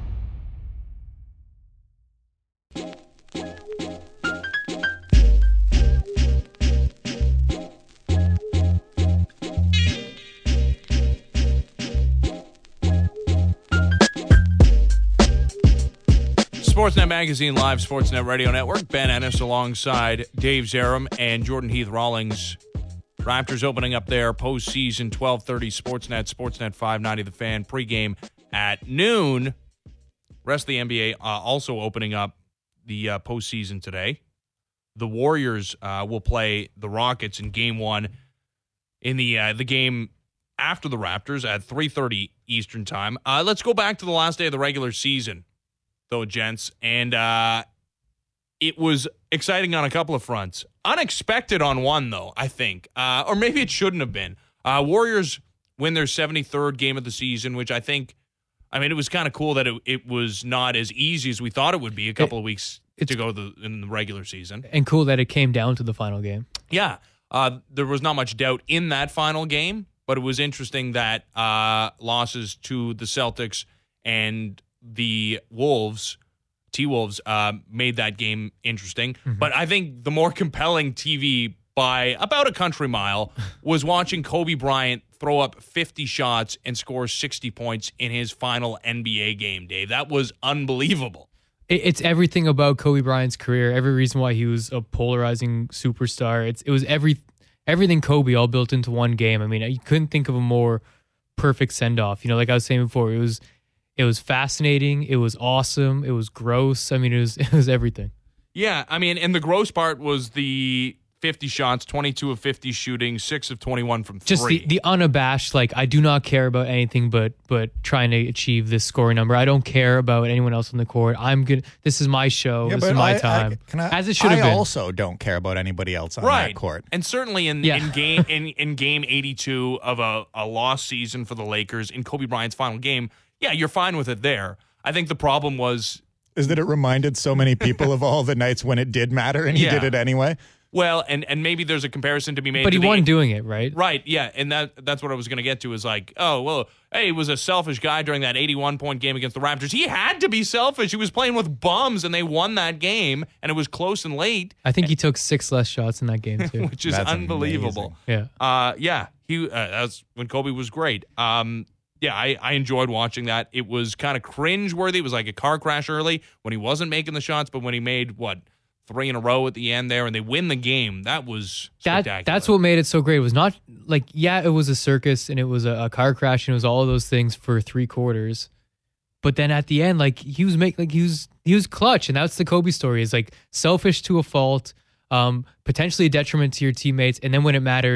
Sportsnet Magazine Live, Sportsnet Radio Network. Ben Ennis alongside Dave Zerum and Jordan Heath Rawlings. Raptors opening up their postseason twelve thirty Sportsnet, Sportsnet five ninety The Fan pregame at noon. Rest of the N B A uh, also opening up the uh, postseason today. The Warriors uh, will play the Rockets in game one in the uh, the game after the Raptors at three thirty Eastern time. Uh, let's go back to the last day of the regular season, though, gents, and uh, it was exciting on a couple of fronts. Unexpected on one, though, I think. Uh, or maybe it shouldn't have been. Uh, Warriors win their seventy-third game of the season, which I think, I mean, it was kind of cool that it, it was not as easy as we thought it would be a couple it, of weeks to go the, in the regular season. And cool that it came down to the final game. Yeah. Uh, there was not much doubt in that final game, but it was interesting that uh, losses to the Celtics and the Wolves, T-Wolves, uh, made that game interesting. Mm-hmm. But I think the more compelling T V by about a country mile was watching Kobe Bryant throw up fifty shots and score sixty points in his final N B A game, Dave. That was unbelievable. It's everything about Kobe Bryant's career, every reason why he was a polarizing superstar. It's It was every everything Kobe all built into one game. I mean, you couldn't think of a more perfect send-off. You know, like I was saying before, it was It was fascinating. It was awesome. It was gross. I mean, it was it was everything. Yeah, I mean, and the gross part was the fifty shots, twenty-two of fifty shooting, six of twenty-one from three. Just the, the unabashed, like, I do not care about anything but but trying to achieve this scoring number. I don't care about anyone else on the court. I'm good. This is my show. Yeah, this is my I, time. I, can I, As it should have I been. I also don't care about anybody else on right. that court. And certainly in, yeah. in game in, in game eighty-two of a, a lost season for the Lakers in Kobe Bryant's final game, yeah, you're fine with it there. I think the problem was is that it reminded so many people of all the nights when it did matter, and he yeah. did it anyway. Well, and, and maybe there's a comparison to be made. But he to the, won doing it, right? Right, yeah, and that that's what I was going to get to is like, oh, well, hey, he was a selfish guy during that eighty-one point game against the Raptors. He had to be selfish. He was playing with bums, and they won that game, and it was close and late. I think he took six less shots in that game, too. Which is That's unbelievable. Amazing. Yeah. Uh, yeah, he. Uh, that's when Kobe was great. Um, yeah, I, I enjoyed watching that. It was kind of cringe-worthy. It was like a car crash early when he wasn't making the shots, but when he made, what, three in a row at the end there, and they win the game, that was spectacular. That, that's what made it so great. It was not, like, yeah, it was a circus, and it was a, a car crash, and it was all of those things for three quarters. But then at the end, like, he was make, like he was he was clutch, and that's the Kobe story. Is like selfish to a fault, um, potentially a detriment to your teammates, and then when it matters,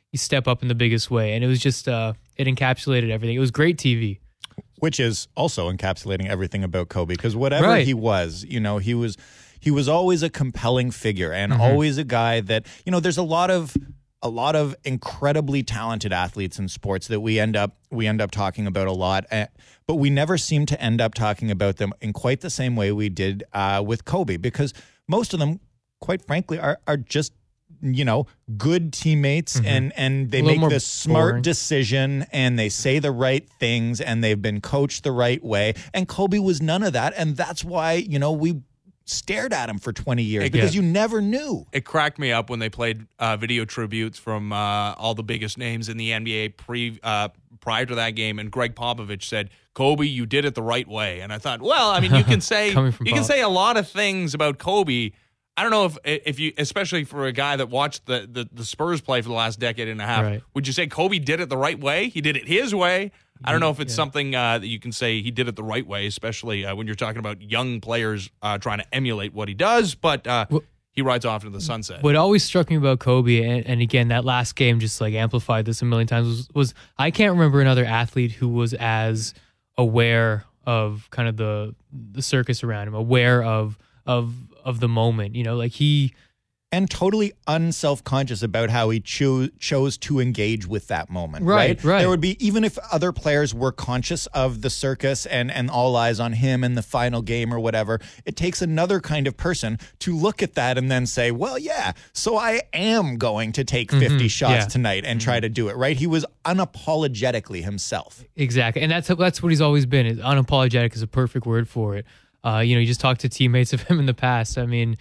you step up in the biggest way. And it was just, uh, it encapsulated everything. It was great T V. Which is also encapsulating everything about Kobe, because whatever Right. he was, you know, he was he was always a compelling figure and Mm-hmm. always a guy that, you know, there's a lot of a lot of incredibly talented athletes in sports that we end up we end up talking about a lot, eh, but we never seem to end up talking about them in quite the same way we did uh, with Kobe, because most of them, quite frankly, are are just, you know, good teammates, Mm-hmm. and and they A little make more the smart boring. decision and they say the right things and they've been coached the right way. And Kobe was none of that, and that's why, you know, we stared at him for twenty years, because you never knew. It cracked me up when they played uh, video tributes from uh, all the biggest names in the N B A pre uh, prior to that game, and Greg Popovich said, "Kobe, you did it the right way." And I thought, well, I mean, you can say Coming from you can Pop. say a lot of things about Kobe. I don't know if if you, especially for a guy that watched the, the, the Spurs play for the last decade and a half, Right. would you say Kobe did it the right way? He did it his way. I don't know if it's something uh, that you can say he did it the right way, especially uh, when you're talking about young players uh, trying to emulate what he does. But uh, he rides off into the sunset. What always struck me about Kobe, and, and again, that last game just like amplified this a million times, was, was I can't remember another athlete who was as aware of kind of the the circus around him, aware of of of the moment. You know, like he And totally unself-conscious about how he cho- chose to engage with that moment. Right, right. There would be, even if other players were conscious of the circus and, and all eyes on him in the final game or whatever, it takes another kind of person to look at that and then say, well, yeah, so I am going to take fifty shots yeah. tonight and try to do it, right? He was unapologetically himself. Exactly, and that's that's what he's always been. Is unapologetic is a perfect word for it. Uh, you know, you just talk to teammates of him in the past. I mean,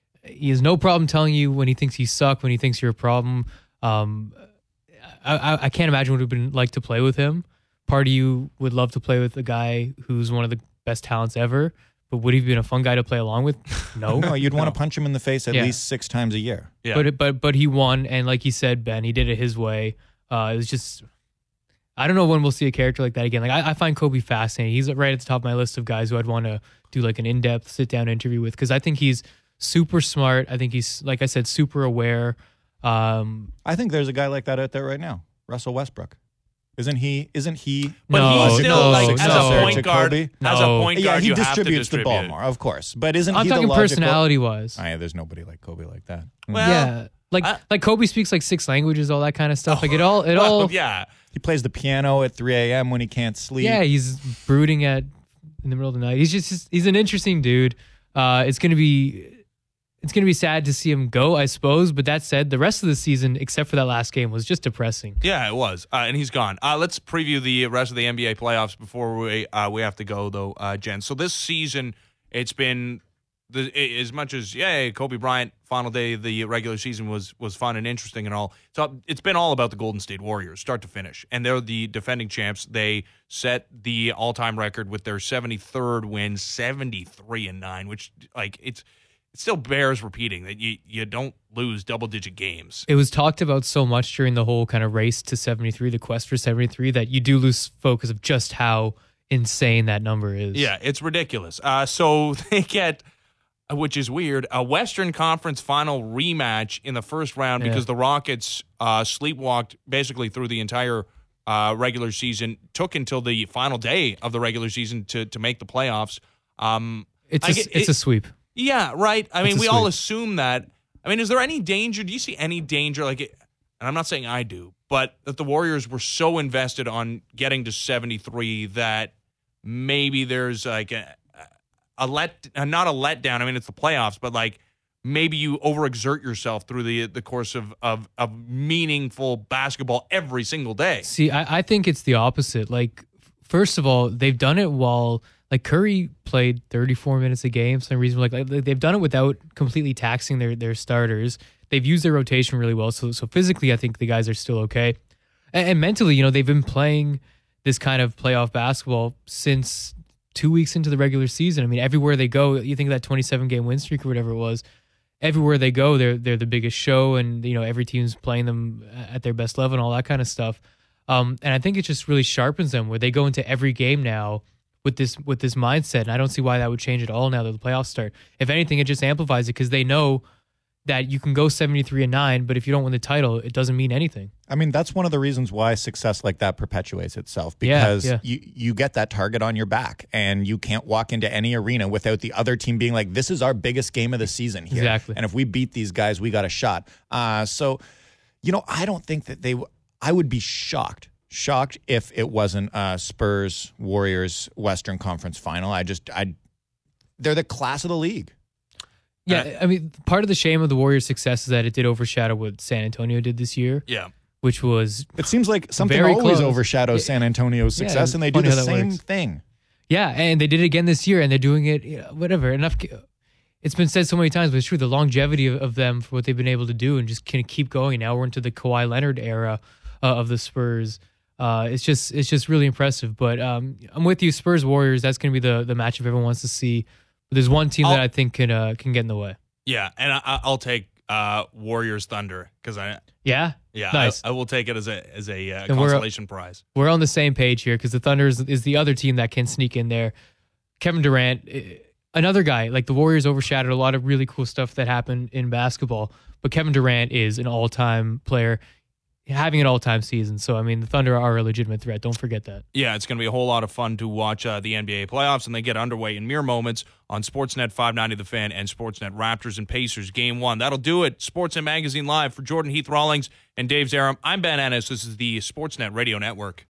he has no problem telling you when he thinks you suck, when he thinks you're a problem. Um, I, I, I can't imagine what it would have been like to play with him. Part of you would love to play with a guy who's one of the best talents ever, but would he have been a fun guy to play along with? No. No, you'd want to punch him in the face at Yeah. least six times a year. Yeah. But it, but but he won, and like you said, Ben, he did it his way. Uh, it was just, I don't know when we'll see a character like that again. Like I, I find Kobe fascinating. He's right at the top of my list of guys who I'd want to do like an in-depth sit-down interview with, because I think he's super smart. I think he's, like I said, super aware. Um, I think there's a guy like that out there right now, Russell Westbrook. Isn't he? Isn't he? But No, he's still no, like as no. a point guard. Kobe? As a No. point Yeah, guard, he you have to distributes the ball distribute. more, of course. But isn't I'm he the talking logical? personality-wise. Oh, yeah, there's nobody like Kobe like that. Well, yeah, like I- like Kobe speaks like six languages, all that kind of stuff. Like it all, it all. Well, yeah. He plays the piano at three a.m. when he can't sleep. Yeah, he's brooding at in the middle of the night. He's just he's an interesting dude. Uh, it's gonna be it's gonna be sad to see him go, I suppose. But that said, the rest of the season, except for that last game, was just depressing. Yeah, it was, uh, and he's gone. Uh, let's preview the rest of the N B A playoffs before we uh, we have to go, though, uh, Jen. So this season, it's been the, as much as yeah, Kobe Bryant final day of the regular season was was fun and interesting and all. So it's been all about the Golden State Warriors, start to finish, and they're the defending champs. They set the all time record with their seventy-third win, seventy-three and nine, which like it's. It still bears repeating that you, you don't lose double-digit games. It was talked about so much during the whole kind of race to seventy-three, the quest for seventy-three, that you do lose focus of just how insane that number is. Yeah, it's ridiculous. Uh, so they get, which is weird, a Western Conference final rematch in the first round Yeah. because the Rockets uh, sleepwalked basically through the entire uh, regular season, took until the final day of the regular season to, to make the playoffs. Um, It's I a, get- it's it- a sweep. Yeah, right. I mean, a we all sweep. assume that. I mean, is there any danger? Do you see any danger? Like, it, and I'm not saying I do, but that the Warriors were so invested on getting to seventy-three that maybe there's like a, a let, uh, not a letdown. I mean, it's the playoffs, but like maybe you overexert yourself through the the course of of, of meaningful basketball every single day. See, I, I think it's the opposite. Like, first of all, they've done it while like Curry played thirty-four minutes a game, some reason like, like they've done it without completely taxing their their starters. They've used their rotation really well, so so physically, I think the guys are still okay, and, and mentally, you know, they've been playing this kind of playoff basketball since two weeks into the regular season. I mean, everywhere they go, you think of that twenty-seven game win streak or whatever it was. Everywhere they go, they're they're the biggest show, and you know every team's playing them at their best level and all that kind of stuff. Um, and I think it just really sharpens them where they go into every game now with this with this mindset, and I don't see why that would change at all now that the playoffs start. If anything, it just amplifies it because they know that you can go seventy-three and nine, but if you don't win the title, it doesn't mean anything. I mean, that's one of the reasons why success like that perpetuates itself, Yeah, because yeah. you you get that target on your back, and you can't walk into any arena without the other team being like, this is our biggest game of the season here. Exactly. And if we beat these guys, we got a shot. Uh, so, you know, I don't think that they w- I would be shocked, shocked if it wasn't uh, Spurs, Warriors, Western Conference final. I just, I, they're the class of the league. Yeah, I mean, part of the shame of the Warriors' success is that it did overshadow what San Antonio did this year. Yeah. Which was It seems like something very always close. overshadows San Antonio's Yeah, success, it's and they do funny the how that same works. thing. Yeah, and they did it again this year, and they're doing it, you know, whatever. Enough. It's been said so many times, but it's true. The longevity of, of them for what they've been able to do and just can keep going. Now we're into the Kawhi Leonard era uh, of the Spurs. Uh, it's just it's just really impressive. But um, I'm with you, Spurs Warriors. That's going to be the the matchup everyone wants to see. But there's one team I'll- that I think can uh, can get in the way. Yeah, and I, I'll take uh, Warriors Thunder because I Yeah, yeah nice. I, I will take it as a as a uh, And we're- consolation prize. We're on the same page here because the Thunder is, is the other team that can sneak in there. Kevin Durant, eh, another guy, like the Warriors overshadowed a lot of really cool stuff that happened in basketball, but Kevin Durant is an all-time player having an all-time season. So, I mean, the Thunder are a legitimate threat. Don't forget that. Yeah, it's going to be a whole lot of fun to watch uh, the N B A playoffs, and they get underway in mere moments on Sportsnet five ninety The Fan and Sportsnet Raptors and Pacers Game one. That'll do it. Sportsnet Magazine Live for Jordan Heath Rawlings and Dave Zarum. I'm Ben Ennis. This is the Sportsnet Radio Network.